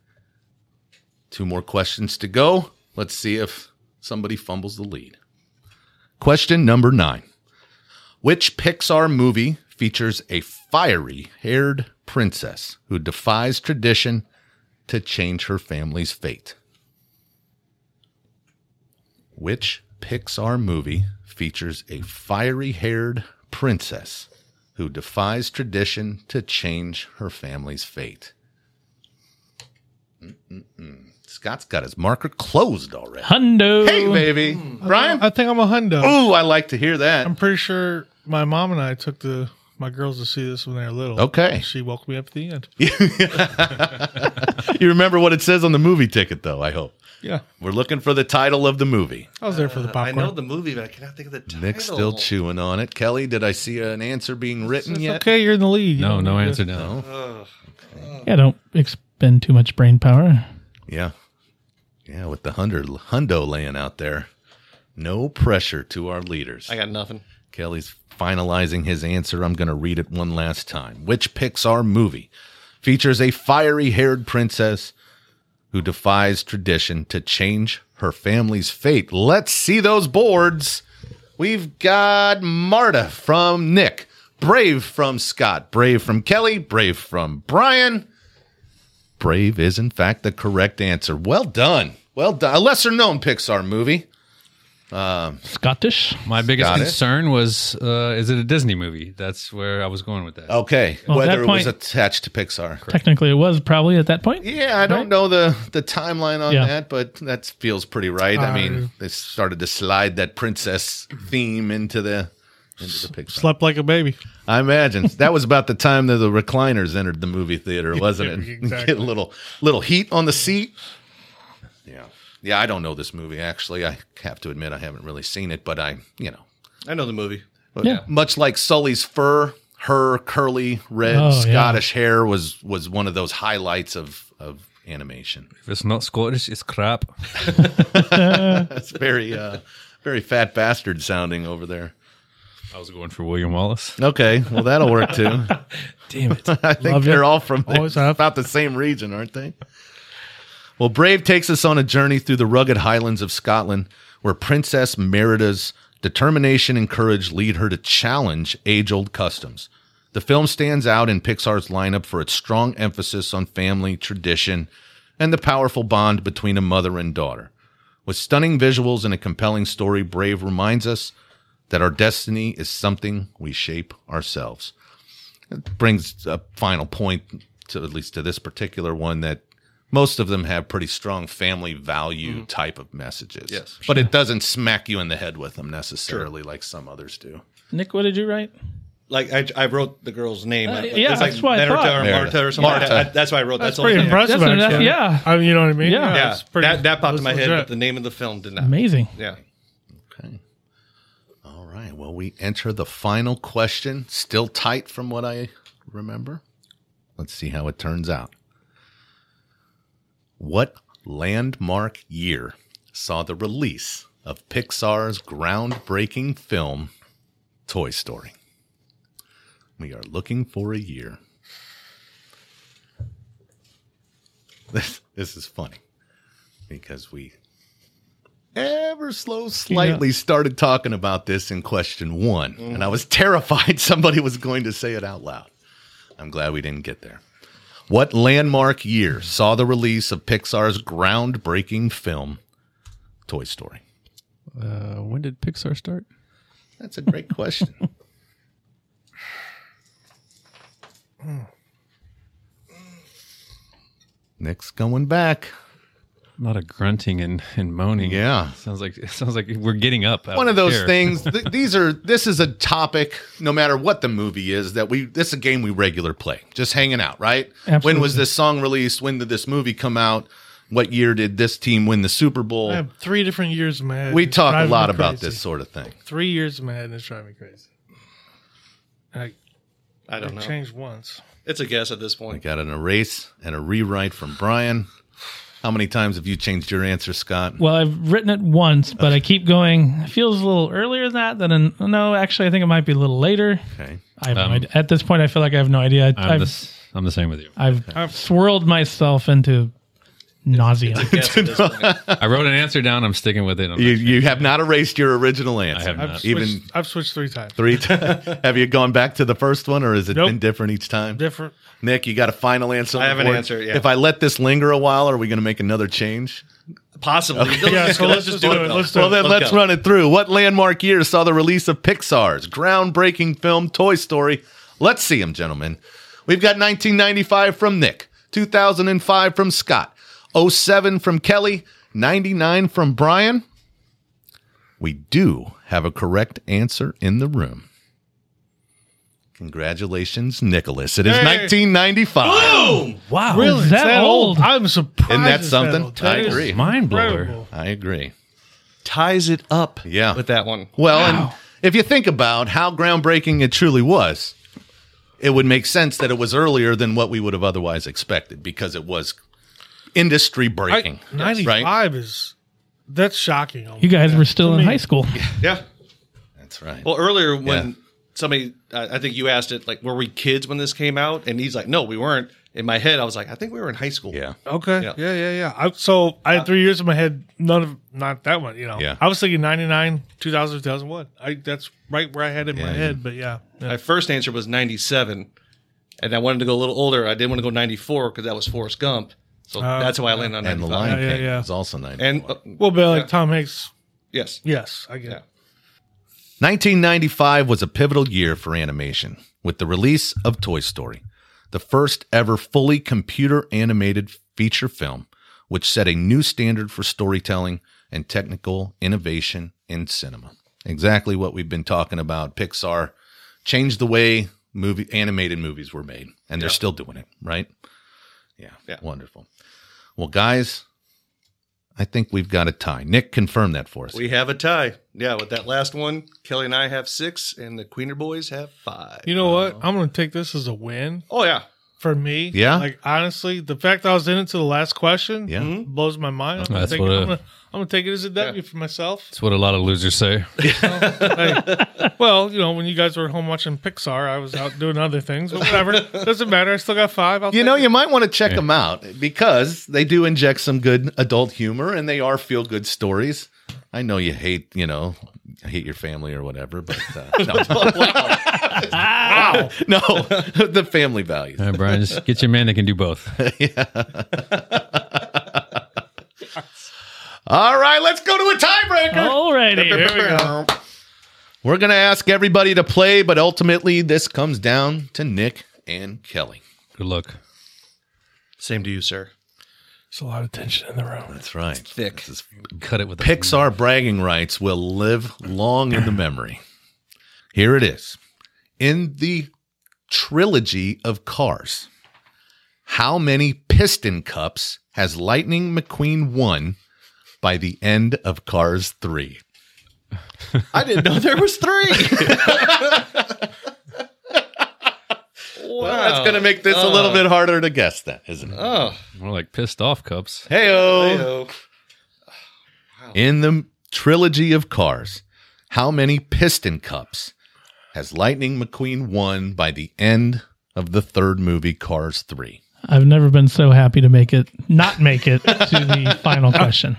Two more questions to go. Let's see if somebody fumbles the lead. Question number nine. Which Pixar movie features a fiery-haired princess who defies tradition to change her family's fate? Which Pixar movie features a fiery-haired princess who defies tradition to change her family's fate? Mm-mm-mm. Scott's got his marker closed already. Hundo. Hey, baby. Brian? I think I'm a hundo. Ooh, I like to hear that. I'm pretty sure my mom and I took the my girls to see this when they were little. Okay. She woke me up at the end. You remember what it says on the movie ticket, though, I hope. Yeah. We're looking for the title of the movie. I was there for the I popcorn. know the movie, but I cannot think of the title. Nick's still chewing on it. Kelly, did I see an answer being written It's yet? okay, you're in the lead. You No, don't no need to- answer now. Yeah, don't expend too much brain power. Yeah. Yeah, with the hundo, hundo laying out there. No pressure to our leaders. I got nothing. Kelly's finalizing his answer. I'm going to read it one last time. Which Pixar movie features a fiery-haired princess who defies tradition to change her family's fate? Let's see those boards. We've got Marta from Nick, Brave from Scott, Brave from Kelly, Brave from Brian. Brave is, in fact, the correct answer. Well done. Well done. A lesser-known Pixar movie. Scottish. My biggest Got it. concern was, uh, is it a Disney movie? That's where I was going with that. Okay. Well, at Whether that it was point- attached to Pixar. Technically, it was probably at that point. Yeah, I don't Right? know the, the timeline on Yeah. that, but that feels pretty right. I Uh, mean, they started to slide that princess theme into the into the Pixar. Slept like a baby. I imagine that was about the time that the recliners entered the movie theater, wasn't it? Exactly. Get a little little heat on the seat. Yeah, yeah. I don't know this movie actually. I have to admit I haven't really seen it, but I, you know, I know the movie. Yeah. much like Sully's fur, her curly red Oh, yeah. Scottish hair was was one of those highlights of of animation. If it's not Scottish, it's crap. That's very uh, very fat bastard sounding over there. I was going for William Wallace. Okay, well that'll work too. Damn it. I think Love they're it. all from Always have. about the same region, aren't they? Well, Brave takes us on a journey through the rugged highlands of Scotland, where Princess Merida's determination and courage lead her to challenge age-old customs. The film stands out in Pixar's lineup for its strong emphasis on family, tradition, and the powerful bond between a mother and daughter. With stunning visuals and a compelling story, Brave reminds us that our destiny is something we shape ourselves. It brings a final point, to at least to this particular one, that most of them have pretty strong family value type of messages. Yes. But it doesn't smack you in the head with them necessarily like some others do. Nick, what did you write? Like I, I wrote the girl's name. Uh, It's yeah, like that's what I Merida thought. or Merida. Marta or something. like Marta. that. I- that's why I wrote. That's, That's, pretty all- impressive, That's actually. enough, yeah. I mean, you know what I mean? Yeah. Yeah, it's pretty- that that popped in my that's head, legit. but the name of the film did not. Amazing. Yeah. Okay. All right. Well, we enter the final question. Still tight from what I remember. Let's see how it turns out. What landmark year saw the release of Pixar's groundbreaking film, Toy Story? We are looking for a year. This, this is funny because we ever slow slightly started talking about this in question one, and I was terrified somebody was going to say it out loud. I'm glad we didn't get there. What landmark year saw the release of Pixar's groundbreaking film, Toy Story? Uh, when did Pixar start? That's a great question. Nick's going back. A lot of grunting and, and moaning. Yeah. Sounds like it sounds like we're getting up. out One of the those chair. things. Th- these are. This is a topic. No matter what the movie is, that we. This is a game we regular play. Just hanging out, right? When was Absolutely. this song released? When did this movie come out? What year did this team win the Super Bowl? I have three different years in my head. We It's talk a driving lot me about crazy. this sort of thing. Three years in my head and it's driving me crazy. I, I don't know. changed once. It's a guess at this We point. got an erase and a rewrite from Brian. How many times have you changed your answer, Scott? Well, I've written it once, but I keep going. It feels a little earlier than that. Than an, no, actually, I think it might be a little later. Okay. I have Um, no idea. At this point, I feel like I have no idea. I, I'm, I've, the, s- I'm the same with you. I've, I've swirled myself into nausea. Guess at this point. I wrote an answer down. I'm sticking with it. I'm You you have not erased your original answer. have I've not. Even switched, I've switched three times. three times. Have you gone back to the first one, or has it Nope. been different each time? Different. Nick, you got a final answer? on I the have an board? answer, yeah. If I let this linger a while, are we going to make another change? Possibly. Yeah, so let's just do it. Let's do Well, it. then Let's let's go. run it through. What landmark year saw the release of Pixar's groundbreaking film Toy Story? Let's see them, gentlemen. We've got nineteen ninety-five from Nick, two thousand five from Scott, oh seven from Kelly, ninety-nine from Brian. We do have a correct answer in the room. Congratulations, Nicholas. It is Hey. nineteen ninety-five. Wow. Really? Is that old? I'm surprised. Isn't that it's something? old. I That is agree. Mind blower. incredible. I agree. Ties it up Yeah. with that one. Well, and if you think about how groundbreaking it truly was, it would make sense that it was earlier than what we would have otherwise expected because it was industry breaking. I, ninety-five Right? is that's shocking. You guys were still To in me. high school. Yeah. That's right. Well, earlier when Yeah. somebody, I I think you asked it, like, were we kids when this came out? And he's like, no, we weren't. In my head, I was like, I think we were in high school. yeah. Okay. Yeah. Yeah, yeah, yeah. I, so I had three years in my head. None of not that one. You know. Yeah. I was thinking ninety-nine, two thousand, two thousand one. I that's right where I had it in Yeah, my yeah. head. But yeah. yeah. My first answer was ninety-seven, and I wanted to go a little older. I didn't want to go ninety-four because that was Forrest Gump. So Oh, that's why I landed on And The ninety-five. Lion Yeah, King yeah. was also ninety. And uh, Well, but like Yeah. Tom Hanks. yes, Yes, I get Yeah. it. nineteen ninety-five was a pivotal year for animation with the release of Toy Story, the first ever fully computer animated feature film, which set a new standard for storytelling and technical innovation in cinema. Exactly what we've been talking about. Pixar changed the way movie animated movies were made, and they're still doing it, right? Yeah, Yeah. Wonderful. Well, guys, I think we've got a tie. Nick, confirm that for us. we have a tie. Yeah, with that last one, Kelly and I have six, and the Queener Boys have five. You know what? I'm going to take this as a win Oh yeah, for me. Yeah? Like honestly, the fact that I was in it to the last question, Yeah. Mm-hmm. blows my mind. I'm gonna That's take what it, a- I'm gonna, I'm gonna take it as a W for myself. That's what a lot of losers say. Hey, well, you know, when you guys were home watching Pixar, I was out doing other things, but whatever. Doesn't matter. I still got five. I'll You take know, it. you might want to check them out because they do inject some good adult humor and they are feel good stories. I know you hate, you know, hate your family or whatever, but uh, no. wow. No, the family values. All right, Brian, just get your man that can do both. All right, let's go to a tiebreaker. Alrighty. Here we go. We're going to ask everybody to play, but ultimately this comes down to Nick and Kelly. Good luck. same to you, sir. There's a lot of tension in the room. That's right. Thick. This is Cut it with a Pixar bragging rights will live long in the memory. Here it is. In the trilogy of Cars, how many piston cups has Lightning McQueen won by the end of Cars three? I didn't know there was three. Wow. Well, that's going to make this a little bit harder to guess that, isn't it? Oh, More like pissed off cups. Hey-o. Heyo. In the trilogy of Cars, how many piston cups has Lightning McQueen won by the end of the third movie, Cars three? I've never been so happy to make it, not make it to the final question.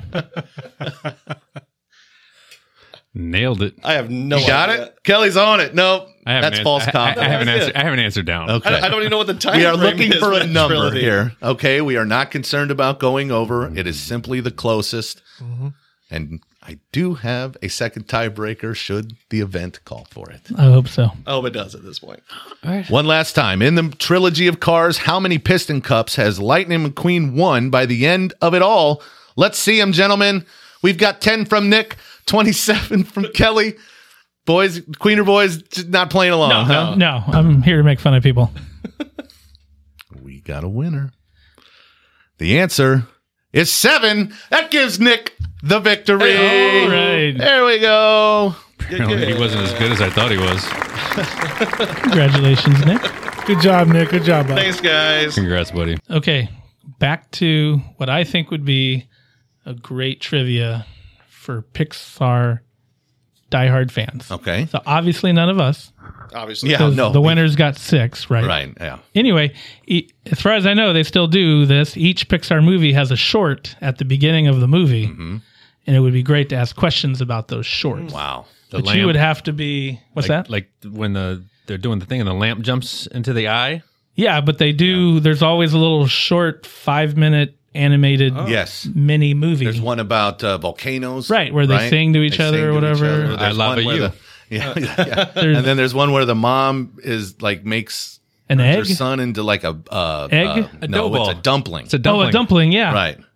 Nailed it. I have no You got idea. it? Kelly's on it. No, I haven't that's an- false I, I, I confidence. haven't That's answered. I haven't answered down. Okay. I, I don't even know what the time We are frame looking is for a with number trilogy. here. Okay, we are not concerned about going over. It is simply the closest. And I do have a second tiebreaker should the event call for it. I hope so. Oh, it does at this point. One last time. In the trilogy of Cars, how many piston cups has Lightning McQueen won by the end of it all? Let's see them, gentlemen. We've got ten from Nick, twenty-seven from Kelly. Boys, Queener boys, just not playing along, huh? No, I'm here to make fun of people. We got a winner. The answer is seven. That gives Nick the victory. All right. There we go. Apparently he wasn't as good as I thought he was. Congratulations, Nick. Good job, Nick. Good job, bud. Thanks, guys. Congrats, buddy. Okay, back to what I think would be a great trivia for Pixar diehard fans. Okay. So obviously none of us. Obviously. Yeah, 'cause no. The winners got six, right? Right, yeah. Anyway, e- as far as I know, they still do this. Each Pixar movie has a short at the beginning of the movie, and it would be great to ask questions about those shorts. Wow. The But you would have to be what's like, that? Like when the they're doing the thing and the lamp jumps into the eye. Yeah, but they do. There's always a little short five minute animated Yes. mini movie. There's one about uh, volcanoes. Right, where they sing to each They other sing or to each whatever. other. I There's love one it, where you. the- yeah, yeah. And then there's one where the mom is like makes An her egg? son into like a uh, Egg? Uh, A no, dough ball. it's a dumpling. It's a Oh, dumpling. a dumpling, yeah. Right.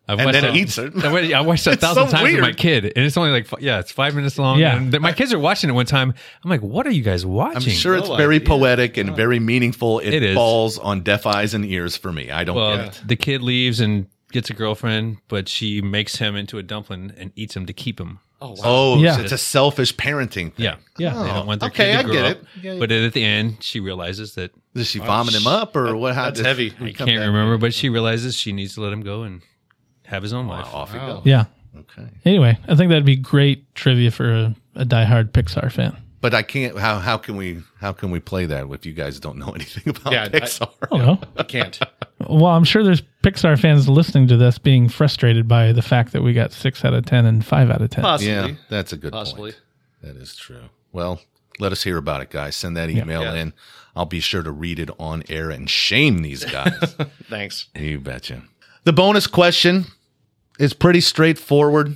I've And watched then that, eats it. I watched- I watched that a It's thousand so times with weird. my kid, and it's only like fi- yeah, it's five minutes long. Yeah. and th- my kids are watching it one time. I'm like, what are you guys I'm watching? sure it's No very idea. poetic and very meaningful. It, It is. falls on deaf eyes and ears for me. I don't Well, get it. the kid leaves and gets a girlfriend, but she makes him into a dumpling and eats him to keep him. Oh, wow. Oh, Yeah. so it's a selfish parenting thing. Yeah, Yeah. They don't want their Okay, kid to I grow get up. it. Yeah, yeah. But then at the end, she realizes that Does she vomit him up or what? How That's does- heavy. he I come can't back? remember, but she realizes she needs to let him go and have his own life. Off he goes. Yeah. Okay. Anyway, I think that'd be great trivia for a, a diehard Pixar fan. But I can't. How how can we how can we play that if you guys don't know anything about Yeah, I- Pixar? I don't know. I can't. Well, I'm sure there's Pixar fans listening to this being frustrated by the fact that we got six out of ten and five out of ten. Possibly. Yeah, that's a good Possibly. point. That is true. Well, let us hear about it, guys. Send that email Yeah. in. I'll be sure to read it on air and shame these guys. Thanks. You betcha. The bonus question is pretty straightforward.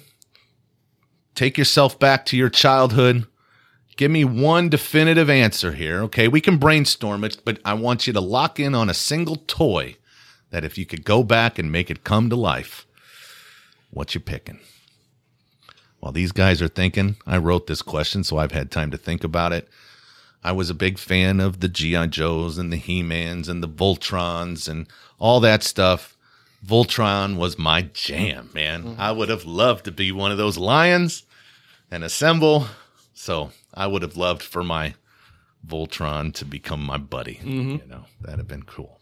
Take yourself back to your childhood. Give me one definitive answer here. Okay, we can brainstorm it, but I want you to lock in on a single toy that if you could go back and make it come to life, what you picking? While these guys are thinking, I wrote this question, so I've had time to think about it. I was a big fan of the G I. Joes and the He-Mans and the Voltrons and all that stuff. Voltron was my jam, man. I would have loved to be one of those lions and assemble. So I would have loved for my Voltron to become my buddy. You know, that'd have been cool.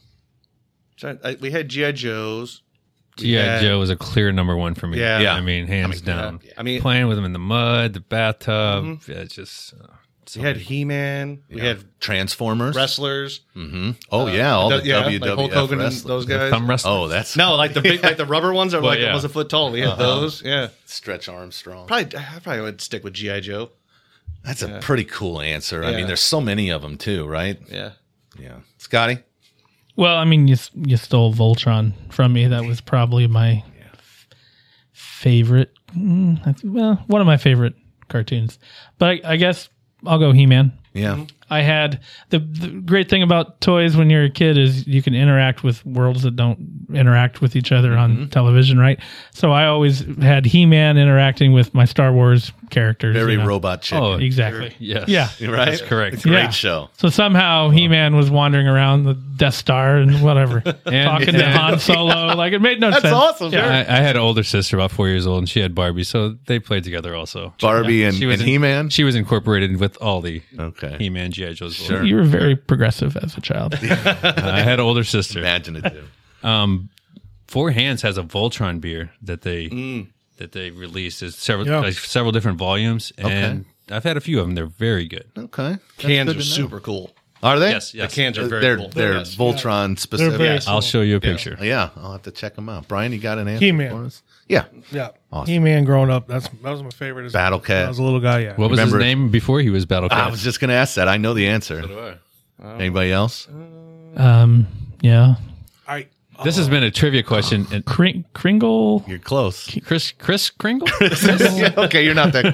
So I, we had G I. Joes. We G I. had- Joe is a clear number one for me. Yeah. Yeah. I mean, hands down. I mean- playing with him in the mud, the bathtub. Yeah, it's just. Uh, We had He-Man. We had Transformers. wrestlers. Oh, yeah. All the yeah, W W F like Hulk Hogan and wrestlers. those guys. thumb wrestling. Oh, that's No, like the big, like the rubber ones are Well, like yeah. almost a foot tall. We had those. Yeah, Stretch Armstrong. probably. I probably would stick with G I. Joe. That's a pretty cool answer. I Yeah. mean, there's so many of them too, right? Yeah. Yeah. Scotty? Well, I mean, you you stole Voltron from me. That was probably my favorite. Mm, I th- well, one of my favorite cartoons. But I, I guess I'll go He-Man. Yeah. I had the, the great thing about toys when you're a kid is you can interact with worlds that don't interact with each other on television, right? So I always had He-Man interacting with my Star Wars characters. Very you know? robot chicken. Oh, Exactly. yes. Yeah. right? That's correct. Great Yeah. show. So somehow He-Man was wandering around the Death Star and whatever, talking to and- Han Solo. Like it made no That's sense. awesome. Yeah. I, I had an older sister, about four years old, and she had Barbie, so they played together also. Barbie and, She was and in- He-Man? She was incorporated with all the Okay. He-Man, G I. Joe's. Sure. You were very progressive as a child. I had an older sister. Imaginative. Um, Four Hands has a Voltron beer that they that they released. It's several Yeah. like several different volumes, and I've had a few of them. They're very good. Okay. That's Cans good are to know. super cool. Are they? Yes, yes. The cans are very they're cool. they're Yes. Voltron specific. very- Yes. I'll show you a picture. Yeah, I'll have to check them out. Brian, you got an answer He-Man. for us? Yeah. Yeah. Awesome. He-Man growing up, that's that was my favorite. As Battle when I Cat. was a little guy, yeah. What was Remember- his name before he was Battle Cat? I was just going to ask that. I know the answer. Anybody else? Um, yeah. I This has been a trivia question. And Kring- Kringle. You're close. Chris Chris Kringle. Okay, you're not that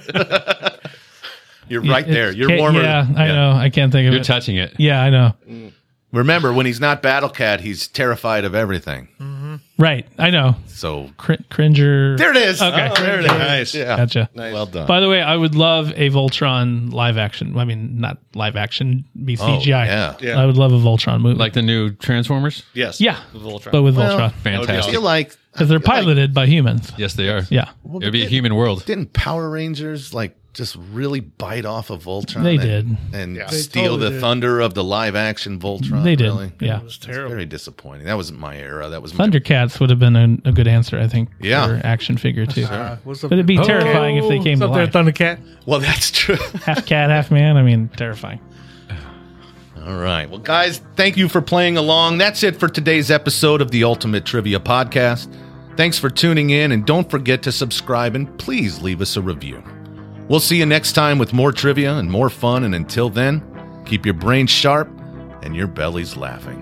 close. You're right there. It's You're K- warmer. Yeah, I know. I can't think of You're it. touching it. Yeah, I know. Remember, when he's not Battle Cat, he's terrified of everything. Right. I know. So Cr- Cringer. there it is. Okay. there it is. Nice. Yeah. Gotcha. Well done. By the way, I would love a Voltron live action. I mean, not live action, be C G I. Oh, yeah. Yeah. I would love a Voltron movie. Like the new Transformers. Yes. yeah, With Voltron. but with Well, Voltron. I Fantastic. feel like Because they're I feel like- piloted by humans. Yes, they are. Yeah. It would be a human world. Didn't Power Rangers like just really bite off of Voltron? They and, did. and They steal totally the did. thunder of the live action Voltron. They did. Really? Yeah. it was It's terrible. very disappointing. That wasn't my era. That was my Thundercats would have been a, a good answer, I think, Yeah. for action figure too. Uh, what's up But it'd be there? terrifying if they came What's to up there, life. Thundercat? Well, that's true. Half cat, half man. I mean, terrifying. All right. Well, guys, thank you for playing along. That's it for today's episode of the Ultimate Trivia Podcast. Thanks for tuning in, and don't forget to subscribe and please leave us a review. We'll see you next time with more trivia and more fun, and until then, keep your brains sharp and your bellies laughing.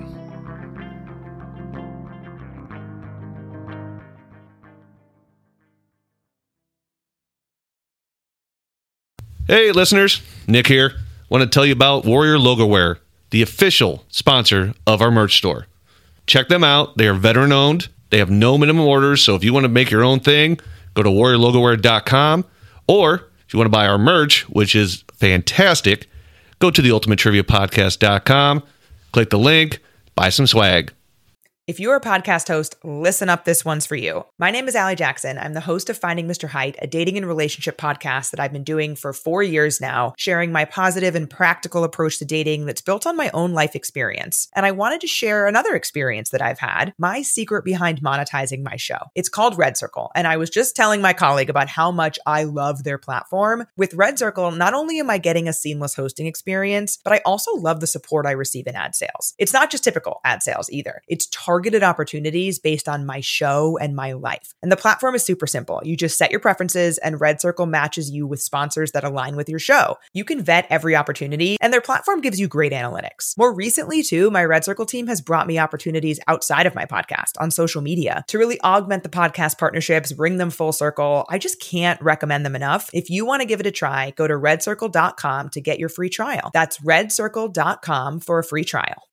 Hey, listeners, Nick here. Want to tell you about Warrior Logo Wear, the official sponsor of our merch store. Check them out. They are veteran owned, They have no minimum orders, so if you want to make your own thing, go to warrior logo wear dot com. Or if you want to buy our merch, which is fantastic, go to the ultimate trivia podcast dot com, click the link, buy some swag. If you're a podcast host, listen up. This one's for you. My name is Allie Jackson. I'm the host of Finding Mister Height, a dating and relationship podcast that I've been doing for four years now, sharing my positive and practical approach to dating that's built on my own life experience. And I wanted to share another experience that I've had, my secret behind monetizing my show. It's called Red Circle. And I was just telling my colleague about how much I love their platform. With Red Circle, not only am I getting a seamless hosting experience, but I also love the support I receive in ad sales. It's not just typical ad sales either. It's targeted targeted opportunities based on my show and my life. And the platform is super simple. You just set your preferences and Red Circle matches you with sponsors that align with your show. You can vet every opportunity and their platform gives you great analytics. More recently too, my Red Circle team has brought me opportunities outside of my podcast on social media to really augment the podcast partnerships, bring them full circle. I just can't recommend them enough. If you want to give it a try, go to red circle dot com to get your free trial. That's red circle dot com for a free trial.